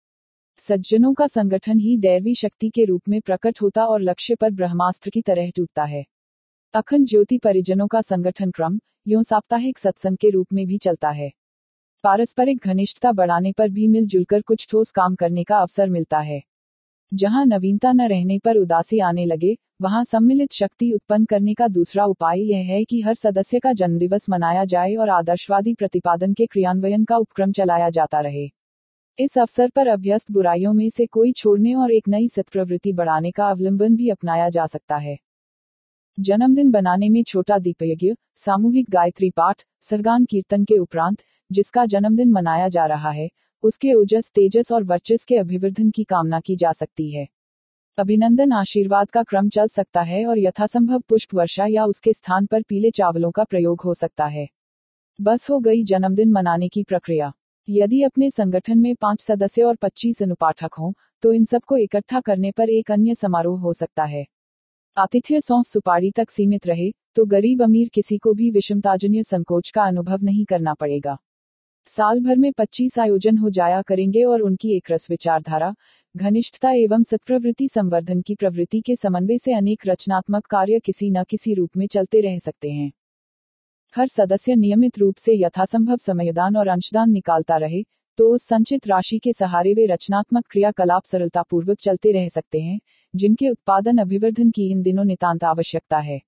सज्जनों का संगठन ही दैवी शक्ति के रूप में प्रकट होता और लक्ष्य पर ब्रह्मास्त्र की तरह टूटता है। अखंड ज्योति परिजनों का संगठन क्रम यों साप्ताहिक सत्संग के रूप में भी चलता है। पारस्परिक घनिष्ठता बढ़ाने पर भी मिलजुलकर कुछ ठोस काम करने का अवसर मिलता है। जहां नवीनता न रहने पर उदासी आने लगे, वहां सम्मिलित शक्ति उत्पन्न करने का दूसरा उपाय यह है कि हर सदस्य का जन्मदिवस मनाया जाए और आदर्शवादी प्रतिपादन के क्रियान्वयन का उपक्रम चलाया जाता रहे। इस अवसर पर अभ्यस्त बुराइयों में से कोई छोड़ने और एक नई सत्प्रवृत्ति बढ़ाने का अवलंबन भी अपनाया जा सकता है। जन्मदिन बनाने में छोटा दीपयज्ञ, सामूहिक गायत्री पाठ, सरगान कीर्तन के उपरांत जिसका जन्मदिन मनाया जा रहा है, उसके ओजस, तेजस और वर्चस्व के अभिवर्धन की कामना की जा सकती है। अभिनंदन आशीर्वाद का क्रम चल सकता है और यथासंभव पुष्प वर्षा या उसके स्थान पर पीले चावलों का प्रयोग हो सकता है। बस हो गई जन्मदिन मनाने की प्रक्रिया। यदि अपने संगठन में पांच सदस्य और पच्चीस अनुपाठक हों, तो इन सबको इकट्ठा करने पर एक अन्य समारोह हो सकता है। आतिथ्य सौंफ सुपारी तक सीमित रहे, तो गरीब अमीर किसी को भी विषमताजन्य संकोच का अनुभव नहीं करना पड़ेगा। साल भर में पच्चीस आयोजन हो जाया करेंगे और उनकी एक रस विचारधारा, घनिष्ठता एवं सत्प्रवृत्ति संवर्धन की प्रवृत्ति के समन्वय से अनेक रचनात्मक कार्य किसी न किसी रूप में चलते रह सकते हैं। हर सदस्य नियमित रूप से यथासंभव समयदान और अंशदान निकालता रहे, तो उस संचित राशि के सहारे वे रचनात्मक क्रियाकलाप सरलतापूर्वक चलते रह सकते हैं, जिनके उत्पादन अभिवर्धन की इन दिनों नितांत आवश्यकता है।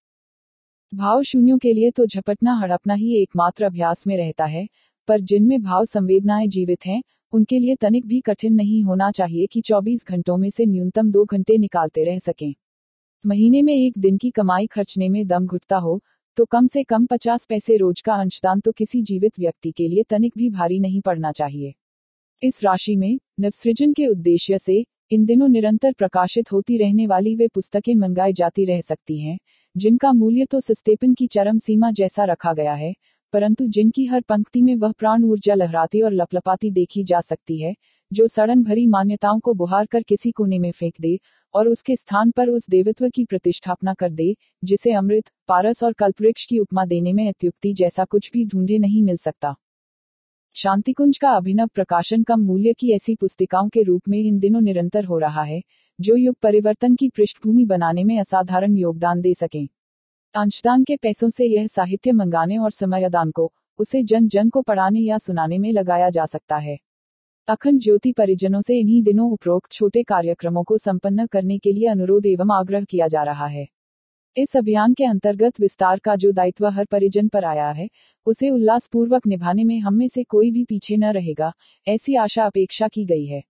भाव शून्यों के लिए तो झपटना हड़पना ही एकमात्र अभ्यास में रहता है, पर जिनमें भाव संवेदनाएं जीवित हैं, उनके लिए तनिक भी कठिन नहीं होना चाहिए कि चौबीस घंटों में से न्यूनतम दो घंटे निकालते रह सकें। महीने में एक दिन की कमाई खर्चने में दम घुटता हो, तो कम से कम पचास पैसे रोज का अंशदान तो किसी जीवित व्यक्ति के लिए तनिक भी भारी नहीं पड़ना चाहिए। इस राशि में नवसृजन के उद्देश्य से इन दिनों निरंतर प्रकाशित होती रहने वाली वे पुस्तकें मंगाई जाती रह सकती हैं, जिनका मूल्य तो सस्तेपन की चरम सीमा जैसा रखा गया है, परंतु जिनकी हर पंक्ति में वह प्राण ऊर्जा लहराती और लपलपाती देखी जा सकती है, जो सड़न भरी मान्यताओं को बुहार कर किसी कोने में फेंक दे और उसके स्थान पर उस देवत्व की प्रतिष्ठापना कर दे, जिसे अमृत, पारस और कल्पवृक्ष की उपमा देने में अत्युक्ति जैसा कुछ भी ढूंढे नहीं मिल सकता। शांतिकुंज का अभिनव प्रकाशन कम मूल्य की ऐसी पुस्तिकाओं के रूप में इन दिनों निरंतर हो रहा है, जो युग परिवर्तन की पृष्ठभूमि बनाने में असाधारण योगदान दे सकें। अंशदान के पैसों से यह साहित्य मंगाने और समयदान को, उसे जन जन को पढ़ाने या सुनाने में लगाया जा सकता है। अखंड ज्योति परिजनों से इन्हीं दिनों उपरोक्त छोटे कार्यक्रमों को संपन्न करने के लिए अनुरोध एवं आग्रह किया जा रहा है। इस अभियान के अंतर्गत विस्तार का जो दायित्व हर परिजन पर आया है, उसे उल्लासपूर्वक निभाने में हम में से कोई भी पीछे न रहेगा, ऐसी आशा अपेक्षा की गई है।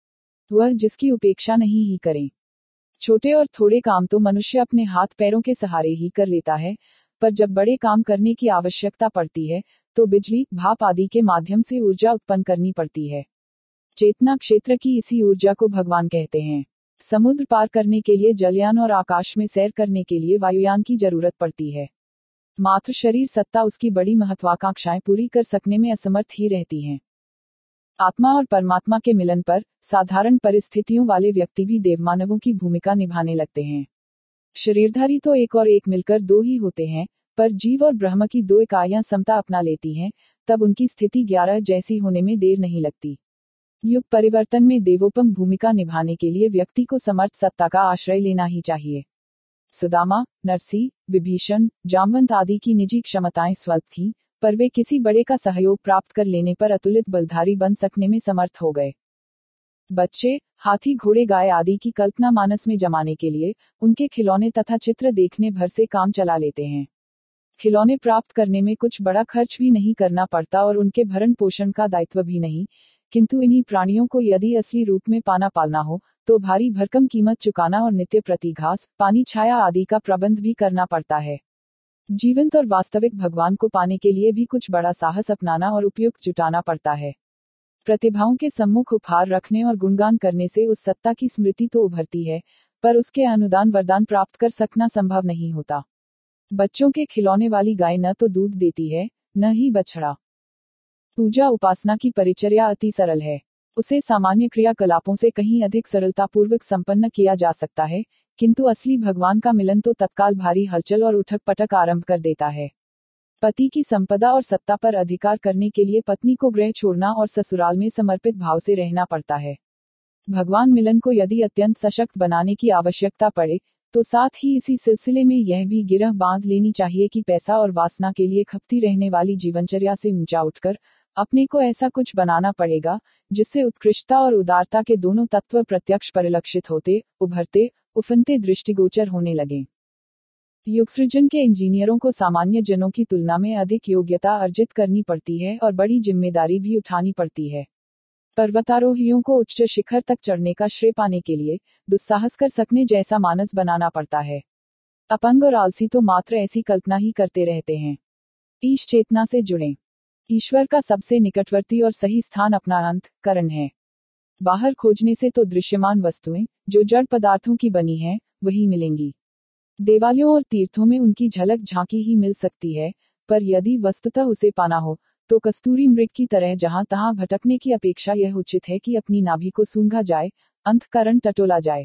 वह जिसकी उपेक्षा नहीं ही करें। छोटे और थोड़े काम तो मनुष्य अपने हाथ पैरों के सहारे ही कर लेता है, पर जब बड़े काम करने की आवश्यकता पड़ती है, तो बिजली, भाप आदि के माध्यम से ऊर्जा उत्पन्न करनी पड़ती है। चेतना क्षेत्र की इसी ऊर्जा को भगवान कहते हैं। समुद्र पार करने के लिए जलयान और आकाश में सैर करने के लिए वायुयान की जरूरत पड़ती है। मात्र शरीर सत्ता उसकी बड़ी महत्वाकांक्षाएं पूरी कर सकने में असमर्थ ही रहती हैं। आत्मा और परमात्मा के मिलन पर साधारण परिस्थितियों वाले व्यक्ति भी देवमानवों की भूमिका निभाने लगते हैं। शरीरधारी तो एक और एक मिलकर दो ही होते हैं, पर जीव और ब्रह्म की दो इकाइयां समता अपना लेती हैं, तब उनकी स्थिति ग्यारह जैसी होने में देर नहीं लगती। युग परिवर्तन में देवोपम भूमिका निभाने के लिए व्यक्ति को समर्थ सत्ता का आश्रय लेना ही चाहिए। सुदामा, नरसी, विभीषण, जामवंत आदि की निजी क्षमताएं स्वल्प थीं, पर वे किसी बड़े का सहयोग प्राप्त कर लेने पर अतुलित बलधारी बन सकने में समर्थ हो गए। बच्चे हाथी, घोड़े, गाय आदि की कल्पना मानस में जमाने के लिए उनके खिलौने तथा चित्र देखने भर से काम चला लेते हैं। खिलौने प्राप्त करने में कुछ बड़ा खर्च भी नहीं करना पड़ता और उनके भरण पोषण का दायित्व भी नहीं, किंतु इन्हीं प्राणियों को यदि असली रूप में पाना पालना हो तो भारी भरकम कीमत चुकाना और नित्य प्रति घास, पानी, छाया आदि का प्रबंध भी करना पड़ता है। जीवंत और वास्तविक भगवान को पाने के लिए भी कुछ बड़ा साहस अपनाना और उपयुक्त जुटाना पड़ता है। प्रतिभाओं के सम्मुख उपहार रखने और गुणगान करने से उस सत्ता की स्मृति तो उभरती है, पर उसके अनुदान वरदान प्राप्त कर सकना संभव नहीं होता। बच्चों के खिलौने वाली गाय न तो दूध देती है, न ही बछड़ा। पूजा उपासना की परिचर्या अति सरल है। उसे सामान्य क्रियाकलापों से कहीं अधिक सरलतापूर्वक संपन्न किया जा सकता है, किंतु असली भगवान का मिलन तो तत्काल भारी हलचल और उठक पटक आरंभ कर देता है। पति की संपदा और सत्ता पर अधिकार करने के लिए पत्नी को गृह छोड़ना और ससुराल में समर्पित भाव से रहना पड़ता है। भगवान मिलन को यदि अत्यंत सशक्त बनाने की आवश्यकता पड़े, तो साथ ही इसी सिलसिले में यह भी गिरह बांध लेनी चाहिए कि पैसा और वासना के लिए खपती रहने वाली जीवनचर्या से ऊंचा उठकर अपने को ऐसा कुछ बनाना पड़ेगा जिससे उत्कृष्टता और उदारता के दोनों तत्व प्रत्यक्ष परिलक्षित होते, उभरते, उफनते दृष्टिगोचर होने लगें। युग सृजन के इंजीनियरों को सामान्य जनों की तुलना में अधिक योग्यता अर्जित करनी पड़ती है और बड़ी जिम्मेदारी भी उठानी पड़ती है। पर्वतारोहियों को उच्च शिखर तक चढ़ने का श्रेय पाने के लिए दुस्साहस कर सकने जैसा मानस बनाना पड़ता है। अपंग और आलसी तो मात्र ऐसी कल्पना ही करते रहते हैं। ईश चेतना से जुड़ें। ईश्वर का सबसे निकटवर्ती और सही स्थान अपना अंतःकरण है। बाहर खोजने से तो दृश्यमान वस्तुएं, जो जड़ पदार्थों की बनी हैं, वही मिलेंगी। देवालयों और तीर्थों में उनकी झलक झांकी ही मिल सकती है, पर यदि वस्तुतः उसे पाना हो तो कस्तूरी मृग की तरह जहां तहां भटकने की अपेक्षा यह उचित है कि अपनी नाभि को सूंघा जाए, अंतःकरण टटोला जाए।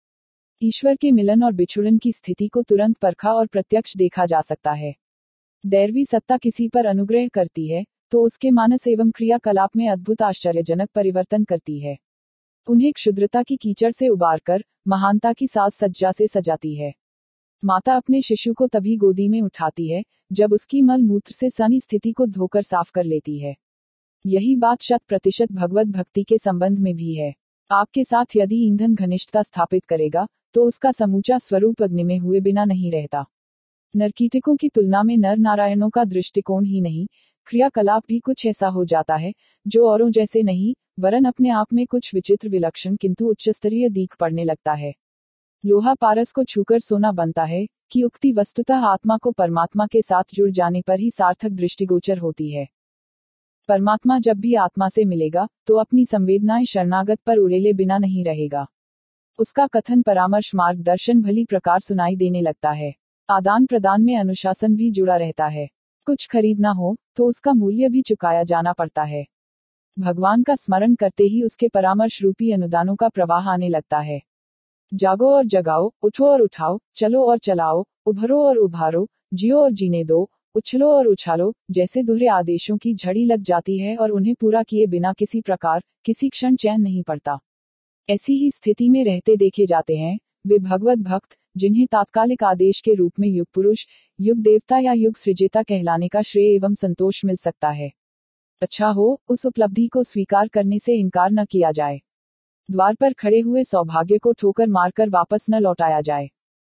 ईश्वर के मिलन और बिछुड़न की स्थिति को तुरंत परखा और प्रत्यक्ष देखा जा सकता है। दैवी सत्ता किसी पर अनुग्रह करती है तो उसके मानस एवं क्रियाकलाप में अद्भुत आश्चर्यजनक परिवर्तन करती है। उन्हें क्षुद्रता की कीचड़ से उबारकर महानता की साज सज्जा से सजाती है। माता अपने शिशु को तभी गोदी में उठाती है जब उसकी मल मूत्र से सनी स्थिति को धोकर साफ कर लेती है। यही बात शत प्रतिशत भगवत भक्ति के संबंध में भी है। आग के साथ यदि ईंधन घनिष्ठता स्थापित करेगा तो उसका समूचा स्वरूप अग्नि में हुए बिना नहीं रहता। नरकीटकों की तुलना में नर नारायणों का दृष्टिकोण ही नहीं, क्रियाकलाप भी कुछ ऐसा हो जाता है जो औरों जैसे नहीं, वरन अपने आप में कुछ विचित्र विलक्षण किंतु उच्चस्तरीय दीख पड़ने लगता है। लोहा पारस को छूकर सोना बनता है कि उक्ति वस्तुतः आत्मा को परमात्मा के साथ जुड़ जाने पर ही सार्थक दृष्टिगोचर होती है। परमात्मा जब भी आत्मा से मिलेगा तो अपनी संवेदनाएं शरणागत पर उड़ेले बिना नहीं रहेगा। उसका कथन, परामर्श, मार्गदर्शन भली प्रकार सुनाई देने लगता है। आदान प्रदान में अनुशासन भी जुड़ा रहता है। कुछ खरीदना हो तो उसका मूल्य भी चुकाया जाना पड़ता है। भगवान का स्मरण करते ही उसके परामर्श रूपी अनुदानों का प्रवाह आने लगता है। जागो और जगाओ, उठो और उठाओ, चलो और चलाओ, उभरो और उभारो, जियो और जीने दो, उछलो और उछालो, जैसे दोहरे आदेशों की झड़ी लग जाती है और उन्हें पूरा किए बिना किसी प्रकार, किसी क्षण चैन नहीं पड़ता। ऐसी ही स्थिति में रहते देखे जाते हैं वे भगवत भक्त, जिन्हें तात्कालिक आदेश के रूप में युग पुरुष, युग देवता या युग सृजेता कहलाने का श्रेय एवं संतोष मिल सकता है। अच्छा हो, उस उपलब्धि को स्वीकार करने से इनकार न किया जाए। द्वार पर खड़े हुए सौभाग्य को ठोकर मारकर वापस न लौटाया जाए।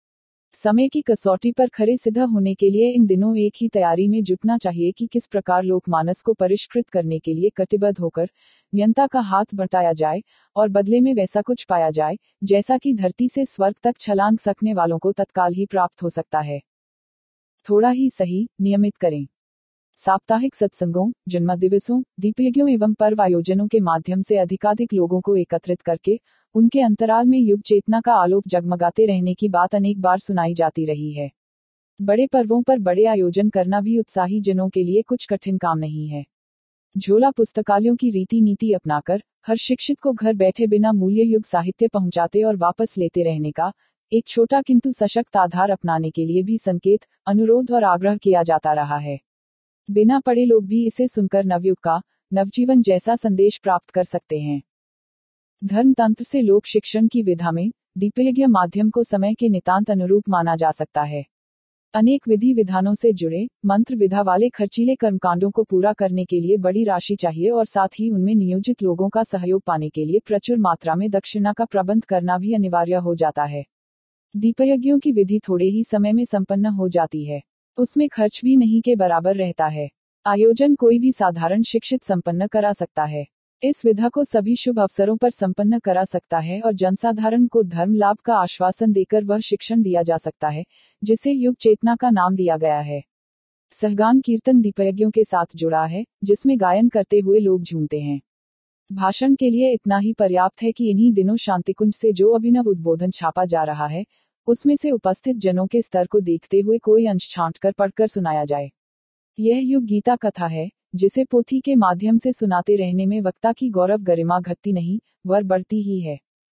समय की कसौटी पर खरे सिद्ध होने के लिए इन दिनों एक ही तैयारी में जुटना चाहिए कि किस प्रकार लोकमानस को परिष्कृत करने के लिए कटिबद्ध होकर नियंता का हाथ बटाया जाए और बदले में वैसा कुछ पाया जाए जैसा कि धरती से स्वर्ग तक छलांग सकने वालों को तत्काल ही प्राप्त हो सकता है। थोड़ा ही सही, नियमित करें। साप्ताहिक सत्संगों, जन्मदिवसों, दीपयज्ञों एवं पर्व आयोजनों के माध्यम से अधिकाधिक लोगों को एकत्रित करके उनके अंतराल में युग चेतना का आलोक जगमगाते रहने की बात अनेक बार सुनाई जाती रही है। बड़े पर्वों पर बड़े आयोजन करना भी उत्साही जनों के लिए कुछ कठिन काम नहीं है। झोला पुस्तकालयों की रीति नीति अपनाकर हर शिक्षित को घर बैठे बिना मूल्य युग साहित्य पहुंचाते और वापस लेते रहने का, एक छोटा किंतु सशक्त आधार अपनाने के लिए भी संकेत, अनुरोध और आग्रह किया जाता रहा है। बिना पढ़े लोग भी इसे सुनकर नवयुग का, नवजीवन जैसा संदेश प्राप्त कर सकते हैं। धर्मतंत्र से लोक शिक्षण की विधा में दीपयज्ञ माध्यम को समय के नितांत अनुरूप माना जा सकता है। अनेक विधि विधानों से जुड़े मंत्र विधा वाले खर्चीले कर्मकांडों को पूरा करने के लिए बड़ी राशि चाहिए और साथ ही उनमें नियोजित लोगों का सहयोग पाने के लिए प्रचुर मात्रा में दक्षिणा का प्रबंध करना भी अनिवार्य हो जाता है। दीपयज्ञों की विधि थोड़े ही समय में संपन्न हो जाती है। उसमें खर्च भी नहीं के बराबर रहता है। आयोजन कोई भी साधारण शिक्षित संपन्न करा सकता है। इस विधा को सभी शुभ अवसरों पर संपन्न करा सकता है और जनसाधारण को धर्म लाभ का आश्वासन देकर वह शिक्षण दिया जा सकता है, जिसे युग चेतना का नाम दिया गया है। सहगान कीर्तन दीपयज्ञों के साथ जुड़ा है, जिसमें गायन करते हुए लोग झूमते हैं। भाषण के लिए इतना ही पर्याप्त है कि इन्हीं दिनों शांतिकुंज से जो अभिनव उद्बोधन छापा जा रहा है, उसमें से उपस्थित जनों के स्तर को देखते हुए कोई अंश छांटकर पढ़कर सुनाया जाए। यह युग गीता कथा है, जिसे पोथी के माध्यम से सुनाते रहने में वक्ता की गौरव गरिमा घटती नहीं, वर बढ़ती ही है।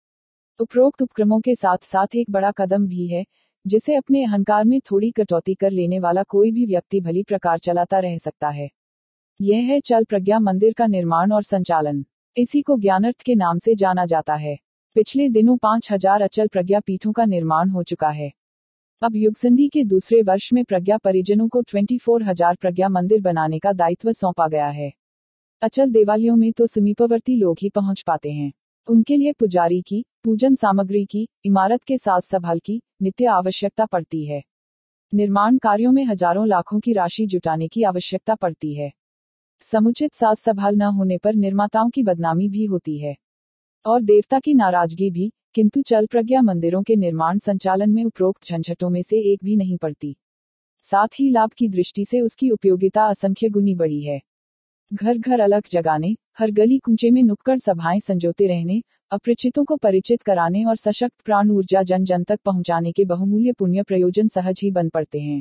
उपरोक्त उपक्रमों के साथ साथ एक बड़ा कदम भी है, जिसे अपने अहंकार में थोड़ी कटौती कर लेने वाला कोई भी व्यक्ति भली प्रकार चलाता रह सकता है। यह है चल प्रज्ञा मंदिर का निर्माण और संचालन। इसी को ज्ञानार्थ के नाम से जाना जाता है। पिछले दिनों पाँच हजार अचल प्रज्ञा पीठों का निर्माण हो चुका है। अब युगसंधि के दूसरे वर्ष में प्रज्ञा परिजनों को चौबीस हजार प्रज्ञा मंदिर बनाने का दायित्व सौंपा गया है। अचल देवालयों में तो समीपवर्ती लोग ही पहुंच पाते हैं। उनके लिए पुजारी की, पूजन सामग्री की, इमारत के साज संभाल की नित्य आवश्यकता पड़ती है। निर्माण कार्यों में हजारों लाखों की राशि जुटाने की आवश्यकता पड़ती है। समुचित साज संभाल न होने पर निर्माताओं की बदनामी भी होती है और देवता की नाराजगी भी, किंतु चल प्रज्ञा मंदिरों के निर्माण संचालन में उपरोक्त झंझटों में से एक भी नहीं पड़ती। साथ ही लाभ की दृष्टि से उसकी उपयोगिता असंख्य गुनी बढ़ी है। घर घर अलग जगाने, हर गली कूचे में नुक्कड़ सभाएं संजोते रहने, अपरिचितों को परिचित कराने और सशक्त प्राण ऊर्जा जन जन तक पहुंचाने के बहुमूल्य पुण्य प्रयोजन सहज ही बन पड़ते हैं।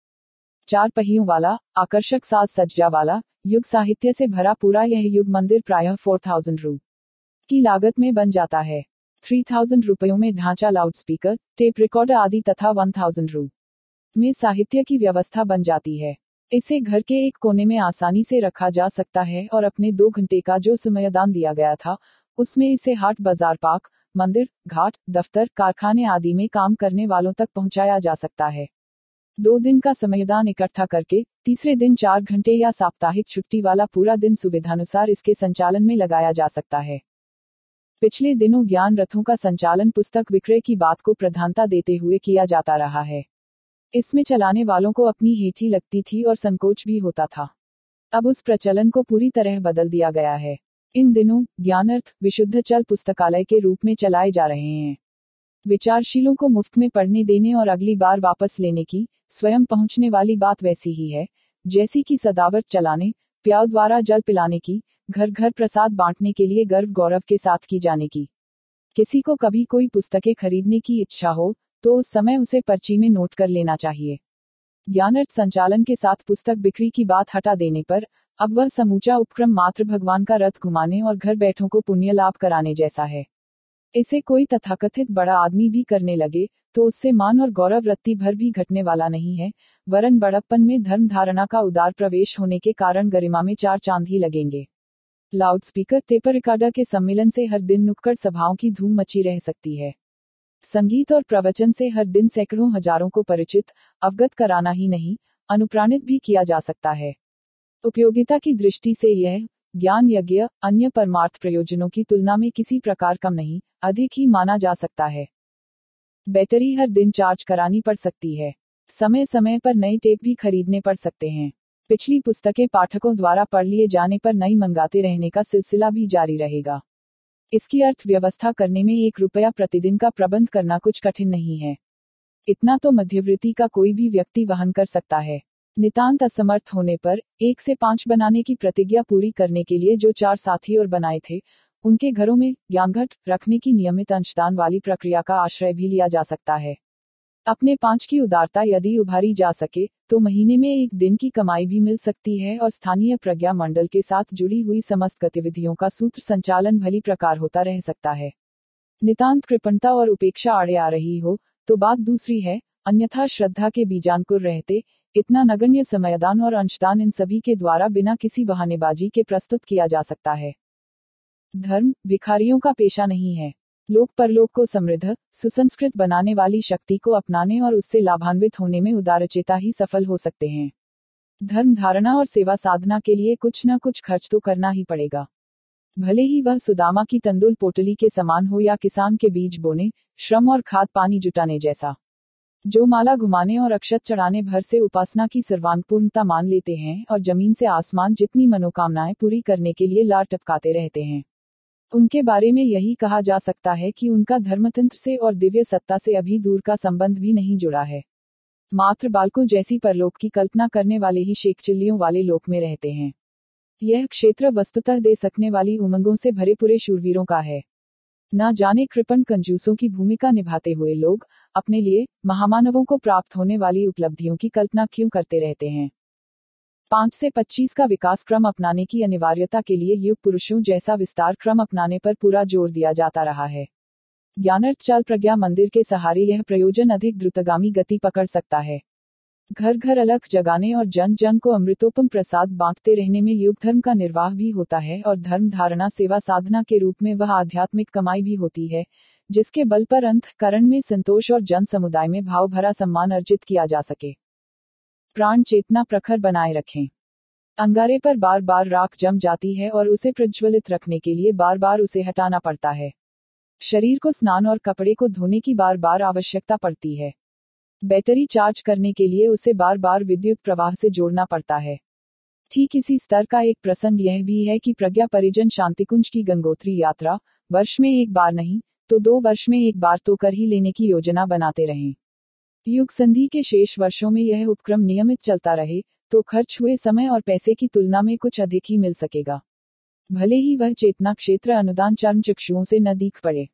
चार पहियों वाला, आकर्षक साज सज्जा वाला, युग साहित्य से भरा पूरा यह युग मंदिर प्रायः फोर थाउजेंड रू की लागत में बन जाता है। थ्री थाउजेंड रुपयों में ढांचा, लाउडस्पीकर, टेप रिकॉर्डर आदि तथा वन थाउजेंड रू में साहित्य की व्यवस्था बन जाती है। इसे घर के एक कोने में आसानी से रखा जा सकता है और अपने दो घंटे का जो समयदान दिया गया था, उसमें इसे हाट बाजार, पार्क, मंदिर, घाट, दफ्तर, कारखाने आदि में काम करने वालों तक पहुंचाया जा सकता है। दो दिन का समयदान इकट्ठा करके तीसरे दिन चार घंटे या साप्ताहिक छुट्टी वाला पूरा दिन सुविधानुसार इसके संचालन में लगाया जा सकता है। पिछले दिनों ज्ञान रथों का संचालन पुस्तक विक्रय की बात को प्रधानता देते हुए किया जाता रहा है। इसमें चलाने वालों को अपनी हेठी लगती थी और संकोच भी होता था। अब उस प्रचलन को पूरी तरह बदल दिया गया है। इन दिनों ज्ञानार्थ विशुद्ध चल पुस्तकालय के रूप में चलाए जा रहे हैं। विचारशीलों को मुफ्त में पढ़ने देने और अगली बार वापस लेने की, स्वयं पहुंचने वाली बात वैसी ही है, जैसी कि सदावर्त चलाने, प्याऊ द्वारा जल पिलाने की, घर घर प्रसाद बांटने के लिए गर्व गौरव के साथ की जाने की। किसी को कभी कोई पुस्तकें खरीदने की इच्छा हो, तो उस समय उसे पर्ची में नोट कर लेना चाहिए। ज्ञानार्थ संचालन के साथ पुस्तक बिक्री की बात हटा देने पर, अब वह समूचा उपक्रम मात्र भगवान का रथ घुमाने और घर बैठों को पुण्य लाभ कराने जैसा है। इसे कोई तथाकथित बड़ा आदमी भी करने लगे, तो उससे मान और गौरव रत्ती भर भी घटने वाला नहीं है, वरन बड़प्पन में धर्म धारणा का उदार प्रवेश होने के कारण गरिमा में चार चांद ही लगेंगे। लाउडस्पीकर, टेप रिकॉर्डर के सम्मेलन से हर दिन नुक्कड़ सभाओं की धूम मची रह सकती है। संगीत और प्रवचन से हर दिन सैकड़ों हजारों को परिचित, अवगत कराना ही नहीं, अनुप्राणित भी किया जा सकता है। उपयोगिता की दृष्टि से यह ज्ञान यज्ञ अन्य परमार्थ प्रयोजनों की तुलना में किसी प्रकार कम नहीं, अधिक ही माना जा सकता है। बैटरी हर दिन चार्ज करानी पड़ सकती है। समय समय पर नए टेप भी खरीदने पड़ सकते हैं। पिछली पुस्तकें पाठकों द्वारा पढ़ लिए जाने पर नई मंगाते रहने का सिलसिला भी जारी रहेगा। इसकी अर्थव्यवस्था करने में एक रुपया प्रतिदिन का प्रबंध करना कुछ कठिन नहीं है। इतना तो मध्यवृत्ति का कोई भी व्यक्ति वहन कर सकता है। नितांत असमर्थ होने पर एक से पांच बनाने की प्रतिज्ञा पूरी करने के लिए जो चार साथी और बनाए थे, उनके घरों में ज्ञानघट रखने की नियमित अंशदान वाली प्रक्रिया का आश्रय भी लिया जा सकता है। अपने पांच की उदारता यदि उभारी जा सके, तो महीने में एक दिन की कमाई भी मिल सकती है और स्थानीय प्रज्ञा मंडल के साथ जुड़ी हुई समस्त गतिविधियों का सूत्र संचालन भली प्रकार होता रह सकता है। नितांत कृपणता और उपेक्षा आड़े आ रही हो, तो बात दूसरी है, अन्यथा श्रद्धा के बीजांकुर रहते, इतना नगण्य समयदान और अंशदान इन सभी के द्वारा बिना किसी बहानेबाजी के प्रस्तुत किया जा सकता है। धर्म भिखारियों का पेशा नहीं है। लोक परलोक को समृद्ध, सुसंस्कृत बनाने वाली शक्ति को अपनाने और उससे लाभान्वित होने में उदारचेता ही सफल हो सकते हैं। धर्म धारणा और सेवा साधना के लिए कुछ न कुछ खर्च तो करना ही पड़ेगा, भले ही वह सुदामा की तंदुल पोटली के समान हो या किसान के बीज बोने, श्रम और खाद पानी जुटाने जैसा। जो माला घुमाने और अक्षत चढ़ाने भर से उपासना की सर्वांगपूर्णता मान लेते हैं और जमीन से आसमान जितनी मनोकामनाएं पूरी करने के लिए लार टपकाते रहते हैं, उनके बारे में यही कहा जा सकता है कि उनका धर्मतंत्र से और दिव्य सत्ता से अभी दूर का संबंध भी नहीं जुड़ा है। मात्र बालकों जैसी परलोक की कल्पना करने वाले ही शेखचिल्लियों वाले लोक में रहते हैं। यह क्षेत्र वस्तुतः दे सकने वाली उमंगों से भरे पूरे शूरवीरों का है। ना जाने कृपण कंजूसों की भूमिका निभाते हुए लोग अपने लिए महामानवों को प्राप्त होने वाली उपलब्धियों की कल्पना क्यों करते रहते हैं। पाँच से पच्चीस का विकास क्रम अपनाने की अनिवार्यता के लिए युग पुरुषों जैसा विस्तार क्रम अपनाने पर पूरा जोर दिया जाता रहा है। ज्ञानार्थ चाल प्रज्ञा मंदिर के सहारे यह प्रयोजन अधिक द्रुतगामी गति पकड़ सकता है। घर घर अलख जगाने और जन जन को अमृतोपम प्रसाद बांटते रहने में युग धर्म का निर्वाह भी होता है और धर्म धारणा सेवा साधना के रूप में वह आध्यात्मिक कमाई भी होती है, जिसके बल पर अंतःकरण में संतोष और जन समुदाय में भाव भरा सम्मान अर्जित किया जा सके। प्राण चेतना प्रखर बनाए रखें। अंगारे पर बार बार राख जम जाती है और उसे प्रज्वलित रखने के लिए बार बार उसे हटाना पड़ता है। शरीर को स्नान और कपड़े को धोने की बार बार आवश्यकता पड़ती है। बैटरी चार्ज करने के लिए उसे बार बार विद्युत प्रवाह से जोड़ना पड़ता है। ठीक इसी स्तर का एक प्रसंग यह भी है कि प्रज्ञा परिजन शांतिकुंज की गंगोत्री यात्रा वर्ष में एक बार नहीं तो दो वर्ष में एक बार तो कर ही लेने की योजना बनाते रहें। युग संधि के शेष वर्षों में यह उपक्रम नियमित चलता रहे तो खर्च हुए समय और पैसे की तुलना में कुछ अधिक ही मिल सकेगा, भले ही वह चेतना क्षेत्र अनुदान चर्म चक्षुओं से न दिख पड़े।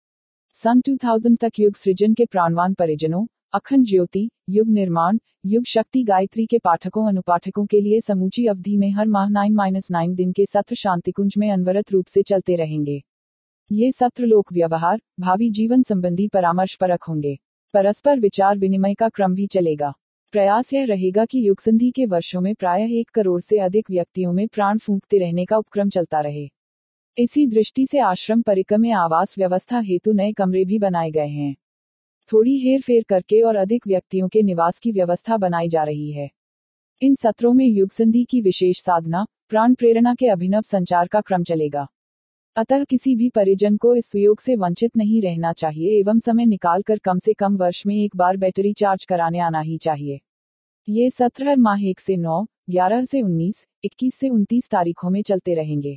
सन दो हज़ार तक युग सृजन के प्राणवान परिजनों, अखंड ज्योति, युग निर्माण, युग शक्ति गायत्री के पाठकों अनुपाठकों के लिए समूची अवधि में हर माह नाइन माइनस नाइन दिन के सत्र शांतिकुंज में अनवरत रूप से चलते रहेंगे। ये सत्र लोक व्यवहार, भावी जीवन संबंधी परामर्श परक होंगे। परस्पर विचार विनिमय का क्रम भी चलेगा। प्रयास यह रहेगा कि युग संधि के वर्षों में प्रायः एक करोड़ से अधिक व्यक्तियों में प्राण फूंकते रहने का उपक्रम चलता रहे। इसी दृष्टि से आश्रम परिकर में आवास व्यवस्था हेतु नए कमरे भी बनाए गए हैं। थोड़ी हेर फेर करके और अधिक व्यक्तियों के निवास की व्यवस्था बनाई जा रही है। इन सत्रों में युग संधि की विशेष साधना, प्राण प्रेरणा के अभिनव संचार का क्रम चलेगा। अतः किसी भी परिजन को इस सुयोग से वंचित नहीं रहना चाहिए एवं समय निकालकर कम से कम वर्ष में एक बार बैटरी चार्ज कराने आना ही चाहिए। ये सत्र हर माह एक से नौ, ग्यारह से उन्नीस, इक्कीस से उनतीस तारीखों में चलते रहेंगे।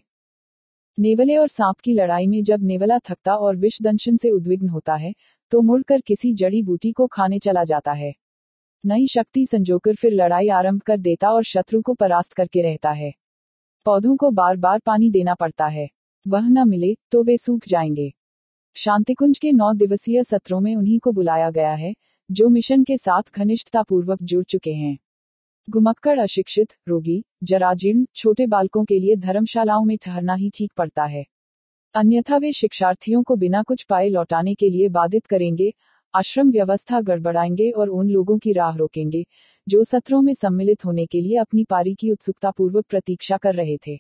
नेवले और सांप की लड़ाई में जब नेवला थकता और विष दंशन से उद्विग्न होता है तो मुड़कर किसी जड़ी बूटी को खाने चला जाता है। नई शक्ति संजोकर फिर लड़ाई आरंभ कर देता और शत्रु को परास्त करके रहता है। पौधों को बार बार पानी देना पड़ता है, वह न मिले तो वे सूख जाएंगे। शांतिकुंज के नौ दिवसीय सत्रों में उन्हीं को बुलाया गया है जो मिशन के साथ घनिष्ठतापूर्वक जुड़ चुके हैं। घुमक्कड़ अशिक्षित, रोगी, जराजीर्ण, छोटे बालकों के लिए धर्मशालाओं में ठहरना ही ठीक पड़ता है, अन्यथा वे शिक्षार्थियों को बिना कुछ पाए लौटाने के लिए बाधित करेंगे, आश्रम व्यवस्था गड़बड़ाएंगे और उन लोगों की राह रोकेंगे जो सत्रों में सम्मिलित होने के लिए अपनी पारी की उत्सुकतापूर्वक प्रतीक्षा कर रहे थे।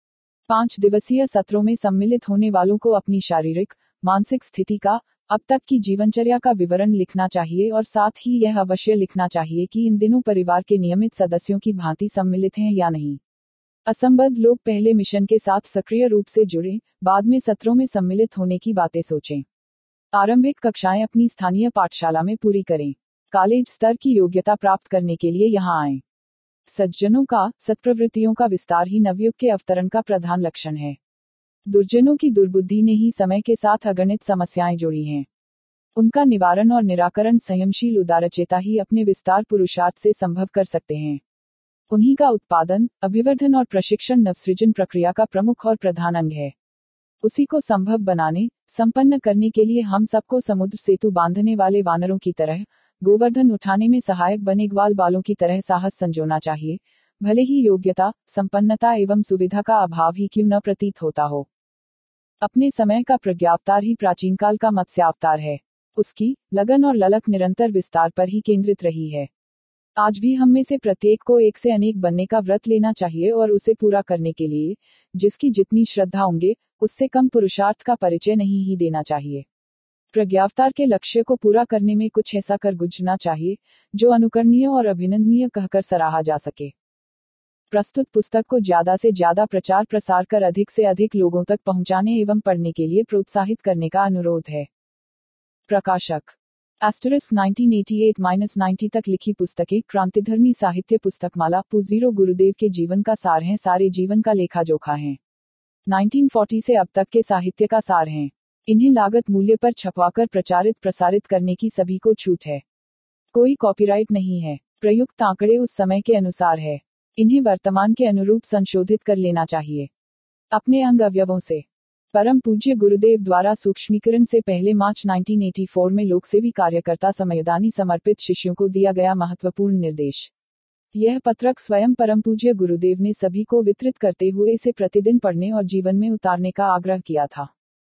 पांच दिवसीय सत्रों में सम्मिलित होने वालों को अपनी शारीरिक, मानसिक स्थिति का, अब तक की जीवनचर्या का विवरण लिखना चाहिए और साथ ही यह अवश्य लिखना चाहिए कि इन दिनों परिवार के नियमित सदस्यों की भांति सम्मिलित हैं या नहीं। असंबद्ध लोग पहले मिशन के साथ सक्रिय रूप से जुड़े, बाद में सत्रों में सम्मिलित होने की बातें सोचें। आरंभिक कक्षाएं अपनी स्थानीय पाठशाला में पूरी करें। कॉलेज स्तर की योग्यता प्राप्त करने के लिए यहां आएं। सज्जनों का, सत्प्रवृत्तियों का विस्तार ही नवयुग के अवतरण का प्रधान लक्षण है। दुर्जनों की दुर्बुद्धि ने ही समय के साथ अगणित समस्याएं जोड़ी हैं। उनका निवारण और निराकरण संयमशील उदारचेता ही अपने विस्तार पुरुषार्थ से संभव कर सकते हैं। उन्हीं का उत्पादन, अभिवर्धन और प्रशिक्षण नवसृजन प्रक्रिया का प्रमुख और प्रधान अंग है। उसी को संभव बनाने, संपन्न करने के लिए हम सबको समुद्र सेतु बांधने वाले वानरों की तरह, गोवर्धन उठाने में सहायक बने ग्वाल बालों की तरह साहस संजोना चाहिए, भले ही योग्यता, संपन्नता एवं सुविधा का अभाव ही क्यों न प्रतीत होता हो। अपने समय का प्रज्ञावतार ही प्राचीन काल का मत्स्यावतार है। उसकी लगन और ललक निरंतर विस्तार पर ही केंद्रित रही है। आज भी हम में से प्रत्येक को एक से अनेक बनने का व्रत लेना चाहिए और उसे पूरा करने के लिए जिसकी जितनी श्रद्धा होंगे उससे कम पुरुषार्थ का परिचय नहीं ही देना चाहिए। प्रज्ञावतार के लक्ष्य को पूरा करने में कुछ ऐसा कर गुजरना चाहिए जो अनुकरणीय और अभिनंदनीय कहकर सराहा जा सके। प्रस्तुत पुस्तक को ज्यादा से ज्यादा प्रचार प्रसार कर अधिक से अधिक लोगों तक पहुंचाने एवं पढ़ने के लिए प्रोत्साहित करने का अनुरोध है। प्रकाशक asterisk nineteen eighty eight ninety तक लिखी पुस्तकें क्रांतिधर्मी साहित्य पुस्तकमाला पू जीरो गुरुदेव के जीवन का सार हैं, सारे जीवन का लेखा जोखा है। नाइनटीन फोर्टी से अब तक के साहित्य का सार हैं। इन्हें लागत मूल्य पर छपवाकर प्रचारित प्रसारित करने की सभी को छूट है। कोई कॉपीराइट नहीं है। प्रयुक्त आंकड़े उस समय के अनुसार है। इन्हें वर्तमान के अनुरूप संशोधित कर लेना चाहिए। अपने अंग अवयवों से। परम पूज्य गुरुदेव द्वारा सूक्ष्मीकरण से पहले मार्च नाइनटीन एटी फोर में लोकसेवी कार्यकर्ता समयदानी समर्पित शिष्यों को दिया गया महत्वपूर्ण निर्देश। यह पत्रक स्वयं परम पूज्य गुरुदेव ने सभी को वितरित करते हुए इसे प्रतिदिन पढ़ने और जीवन में उतारने का आग्रह किया था।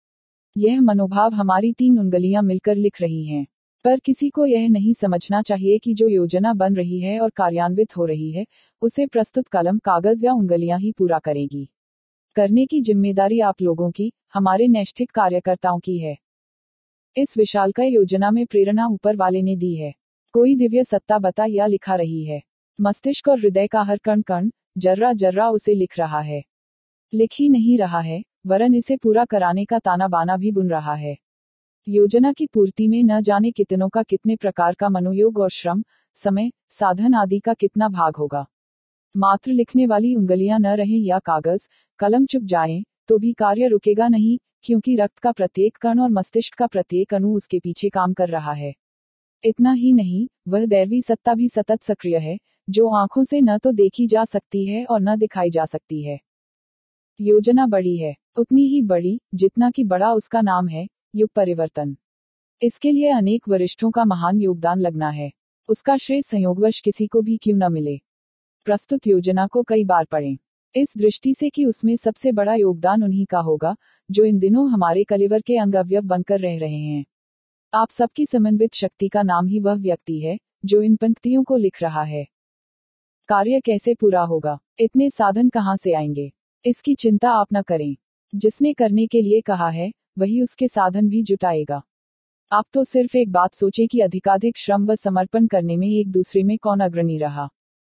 यह मनोभाव हमारी तीन उंगलियां मिलकर लिख रही हैं। पर किसी को यह नहीं समझना चाहिए कि जो योजना बन रही है और कार्यान्वित हो रही है उसे प्रस्तुत कलम कागज या उंगलियां ही पूरा करेगी। करने की जिम्मेदारी आप लोगों की, हमारे नैष्ठिक कार्यकर्ताओं की है। इस विशालकाय योजना में प्रेरणा ऊपर वाले ने दी है। कोई दिव्य सत्ता बता या लिखा रही है। मस्तिष्क और हृदय का हर कण कण जर्रा जर्रा उसे लिख रहा है। लिख ही नहीं रहा है, वरन इसे पूरा कराने का ताना बाना भी बुन रहा है। योजना की पूर्ति में न जाने कितनों का कितने प्रकार का मनोयोग और श्रम, समय, साधन आदि का कितना भाग होगा। मात्र लिखने वाली उंगलियां न रहें या कागज कलम चुप जाएं, तो भी कार्य रुकेगा नहीं, क्योंकि रक्त का प्रत्येक कण और मस्तिष्क का प्रत्येक अणु उसके पीछे काम कर रहा है। इतना ही नहीं, वह दैवी सत्ता भी सतत सक्रिय है, जो आंखों से न तो देखी जा सकती है और न दिखाई जा सकती है। योजना बड़ी है, उतनी ही बड़ी जितना कि बड़ा उसका नाम है, युग परिवर्तन। इसके लिए अनेक वरिष्ठों का महान योगदान लगना है। उसका श्रेय संयोगवश किसी को भी क्यों न मिले। प्रस्तुत योजना को कई बार पढ़ें, इस दृष्टि से कि उसमें सबसे बड़ा योगदान उन्हीं का होगा जो इन दिनों हमारे कलेवर के अंग अवयव बनकर रह रहे हैं। आप सबकी समन्वित शक्ति का नाम ही वह व्यक्ति है जो इन पंक्तियों को लिख रहा है। कार्य कैसे पूरा होगा, इतने साधन कहां से आएंगे, इसकी चिंता आप न करें। जिसने करने के लिए कहा है वही उसके साधन भी जुटाएगा। आप तो सिर्फ एक बात सोचें कि अधिकाधिक श्रम व समर्पण करने में एक दूसरे में कौन अग्रणी रहा।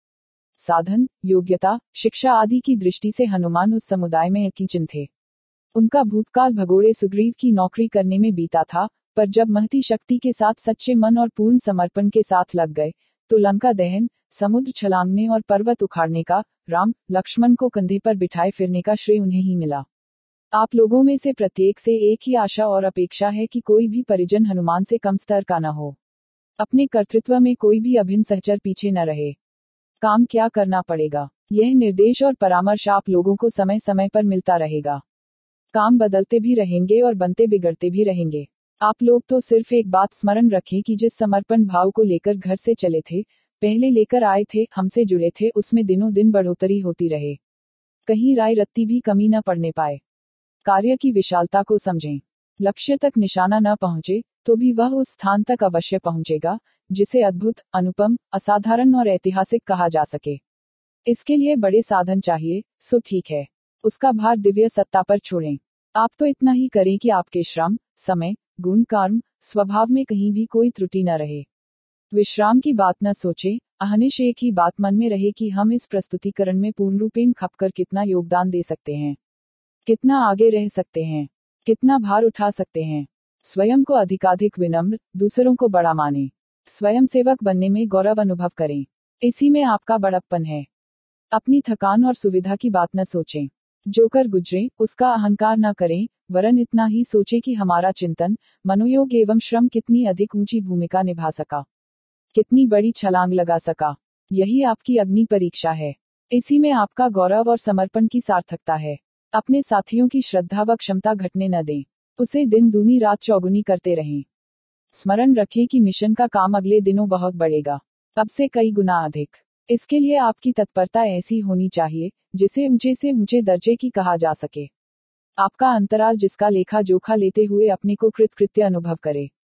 साधन, योग्यता, शिक्षा आदि की दृष्टि से हनुमान उस समुदाय में अकिंचन थे। उनका भूतकाल भगोड़े सुग्रीव की नौकरी करने में बीता था, पर जब महती शक्ति के साथ सच्चे मन और पूर्ण समर्पण के साथ लग गए तो लंका दहन, समुद्र छलांगने और पर्वत उखाड़ने का, राम लक्ष्मण को कंधे पर बिठाए फिरने का श्रेय उन्हें ही मिला। आप लोगों में से प्रत्येक से एक ही आशा और अपेक्षा है कि कोई भी परिजन हनुमान से कम स्तर का न हो। अपने कर्तृत्व में कोई भी अभिन्न सहचर पीछे न रहे। काम क्या करना पड़ेगा, यह निर्देश और परामर्श आप लोगों को समय समय पर मिलता रहेगा। काम बदलते भी रहेंगे और बनते बिगड़ते भी रहेंगे। आप लोग तो सिर्फ एक बात स्मरण रखें कि जिस समर्पण भाव को लेकर घर से चले थे, पहले लेकर आए थे, हमसे जुड़े थे, उसमें दिनों दिन बढ़ोतरी होती रहे। कहीं राय रत्ती भी कमी न पड़ने पाए। कार्य की विशालता को समझें। लक्ष्य तक निशाना न पहुंचे तो भी वह उस स्थान तक अवश्य पहुंचेगा जिसे अद्भुत, अनुपम, असाधारण और ऐतिहासिक कहा जा सके। इसके लिए बड़े साधन चाहिए, सो ठीक है, उसका भार दिव्य सत्ता पर छोड़ें। आप तो इतना ही करें कि आपके श्रम, समय, गुण, कर्म, स्वभाव में कहीं भी कोई त्रुटि न रहे। विश्राम की बात न सोचें, अहनिश एक ही बात मन में रहे कि हम इस प्रस्तुतिकरण में पूर्ण रूपेण खपकर कितना योगदान दे सकते हैं, कितना आगे रह सकते हैं, कितना भार उठा सकते हैं। स्वयं को अधिकाधिक विनम्र, दूसरों को बड़ा माने। स्वयं सेवक बनने में गौरव अनुभव करें, इसी में आपका बड़प्पन है। अपनी थकान और सुविधा की बात न सोचें। जो कर गुजरे उसका अहंकार न करें, वरन इतना ही सोचें कि हमारा चिंतन, मनोयोग एवं श्रम कितनी अधिक ऊंची भूमिका निभा सका, कितनी बड़ी छलांग लगा सका। यही आपकी अग्नि परीक्षा है। इसी में आपका गौरव और समर्पण की सार्थकता है। अपने साथियों की श्रद्धा व क्षमता घटने न दें, उसे दिन दूनी रात चौगुनी करते रहें। स्मरण रखें कि मिशन का काम अगले दिनों बहुत बढ़ेगा, अब से कई गुना अधिक। इसके लिए आपकी तत्परता ऐसी होनी चाहिए जिसे ऊंचे से ऊंचे दर्जे की कहा जा सके। आपका अंतराल जिसका लेखा जोखा लेते हुए अपने को कृतकृत्य अनुभव करे।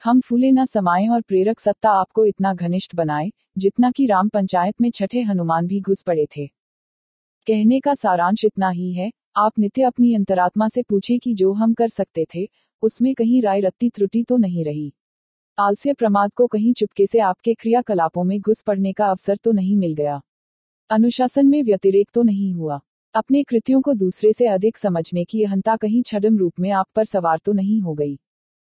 हम फूले न समाएं और प्रेरक सत्ता आपको इतना घनिष्ठ बनाए जितना कि राम पंचायत में छठे हनुमान भी घुस पड़े थे। कहने का सारांश इतना ही है, आप नित्य अपनी अंतरात्मा से पूछें कि जो हम कर सकते थे उसमें कहीं राय रत्ती त्रुटि तो नहीं रही। आलस्य प्रमाद को कहीं चुपके से आपके क्रियाकलापों में घुस पड़ने का अवसर तो नहीं मिल गया। अनुशासन में व्यतिरेक तो नहीं हुआ। अपने कृत्यों को दूसरे से अधिक समझने की अहंता कहीं छद्म रूप में आप पर सवार तो नहीं हो गई।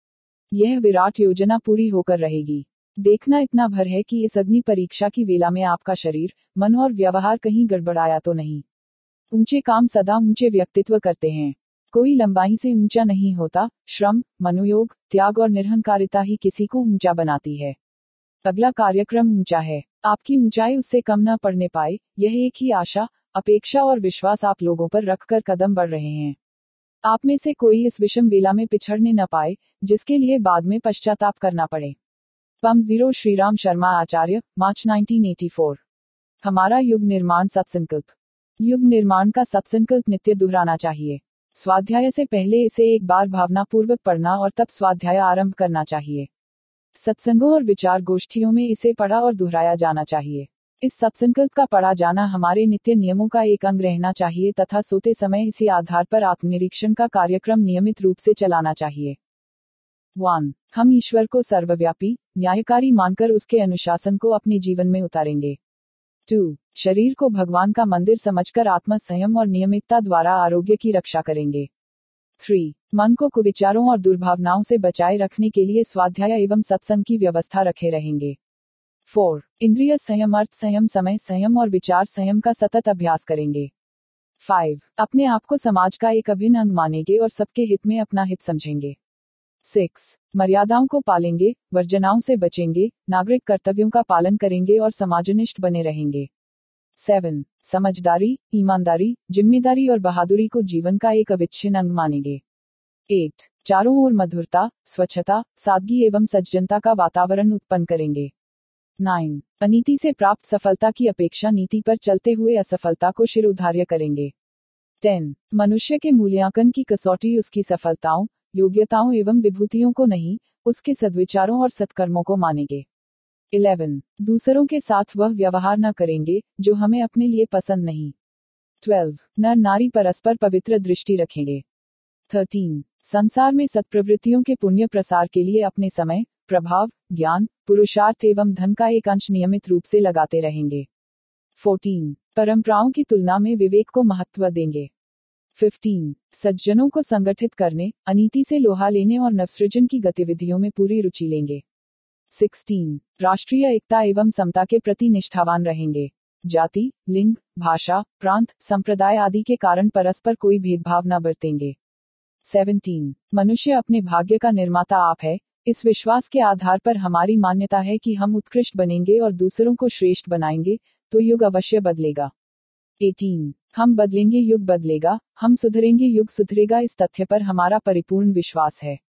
यह विराट योजना पूरी होकर रहेगी। देखना इतना भर है कि इस अग्नि परीक्षा की वेला में आपका शरीर, मन और व्यवहार कहीं गड़बड़ाया तो नहीं। ऊंचे काम सदा ऊंचे व्यक्तित्व करते हैं। कोई लंबाई से ऊंचा नहीं होता, श्रम, मनोयोग, त्याग और निरहंकारिता ही किसी को ऊंचा बनाती है। अगला कार्यक्रम ऊंचा है। आपकी ऊंचाई उससे कम न पड़ने पाए, यह एक ही आशा, अपेक्षा और विश्वास आप लोगों पर रखकर कदम बढ़ रहे हैं। आप में से कोई इस विषम वेला में पिछड़ने न पाए, जिसके लिए बाद में पश्चाताप करना पड़े। पम zero Shriram Sharma Acharya, March nineteen eighty four. हमारा युग निर्माण सत्संकल्प। युग निर्माण का सत्संकल्प नित्य दोहराना चाहिए। स्वाध्याय से पहले इसे एक बार भावनापूर्वक पढ़ना और तब स्वाध्याय आरंभ करना चाहिए। सत्संगों और विचार गोष्ठियों में इसे पढ़ा और दोहराया जाना चाहिए। इस सत्संकल्प का पढ़ा जाना हमारे नित्य नियमों का एक अंग रहना चाहिए तथा सोते समय इसी आधार पर आत्मनिरीक्षण का कार्यक्रम नियमित रूप से चलाना चाहिए। वन हम ईश्वर को सर्वव्यापी, न्यायकारी मानकर उसके अनुशासन को अपने जीवन में उतारेंगे। टू शरीर को भगवान का मंदिर समझकर आत्म संयम और नियमितता द्वारा आरोग्य की रक्षा करेंगे। थ्री मन को कुविचारों और दुर्भावनाओं से बचाए रखने के लिए स्वाध्याय एवं सत्संग की व्यवस्था रखे रहेंगे। फोर इंद्रिय संयम, अर्थ संयम, समय संयम और विचार संयम का सतत अभ्यास करेंगे। फाइव अपने आप को समाज का एक अभिन्न अंग मानेंगे और सबके हित में अपना हित समझेंगे। सिक्स मर्यादाओं को पालेंगे, वर्जनाओं से बचेंगे, नागरिक कर्तव्यों का पालन करेंगे और समाजनिष्ठ बने रहेंगे। सेवन समझदारी, ईमानदारी, जिम्मेदारी और बहादुरी को जीवन का एक अविच्छिन्न अंग मानेंगे। एट चारों ओर मधुरता, स्वच्छता, सादगी एवं सज्जनता का वातावरण उत्पन्न करेंगे। नाइन अनीति से प्राप्त सफलता की अपेक्षा नीति पर चलते हुए असफलता को शिरोधार्य करेंगे। टेन मनुष्य के मूल्यांकन की कसौटी उसकी सफलताओं, योग्यताओं एवं विभूतियों को नहीं, उसके सद्विचारों और सत्कर्मों को मानेंगे। इलेवन दूसरों के साथ वह व्यवहार न करेंगे जो हमें अपने लिए पसंद नहीं। ट्वेल्व नर नारी परस्पर पवित्र दृष्टि रखेंगे। थर्टीन संसार में सत्प्रवृत्तियों के पुण्य प्रसार के लिए अपने समय, प्रभाव, ज्ञान, पुरुषार्थ एवं धन का एक अंश नियमित रूप से लगाते रहेंगे। फोर्टीन परंपराओं की तुलना में विवेक को महत्व देंगे। फिफ्टीन सज्जनों को संगठित करने, अनीति से लोहा लेने और नवसृजन की गतिविधियों में पूरी रुचि लेंगे। सिक्सटीन राष्ट्रीय एकता एवं समता के प्रति निष्ठावान रहेंगे। जाति, लिंग, भाषा, प्रांत, संप्रदाय आदि के कारण परस्पर कोई भेदभाव न बरतेंगे। सेवनटीन मनुष्य अपने भाग्य का निर्माता आप है, इस विश्वास के आधार पर हमारी मान्यता है कि हम उत्कृष्ट बनेंगे और दूसरों को श्रेष्ठ बनाएंगे, तो युग अवश्य बदलेगा। एटीन हम बदलेंगे, युग बदलेगा, हम सुधरेंगे, युग सुधरेगा, इस तथ्य पर हमारा परिपूर्ण विश्वास है।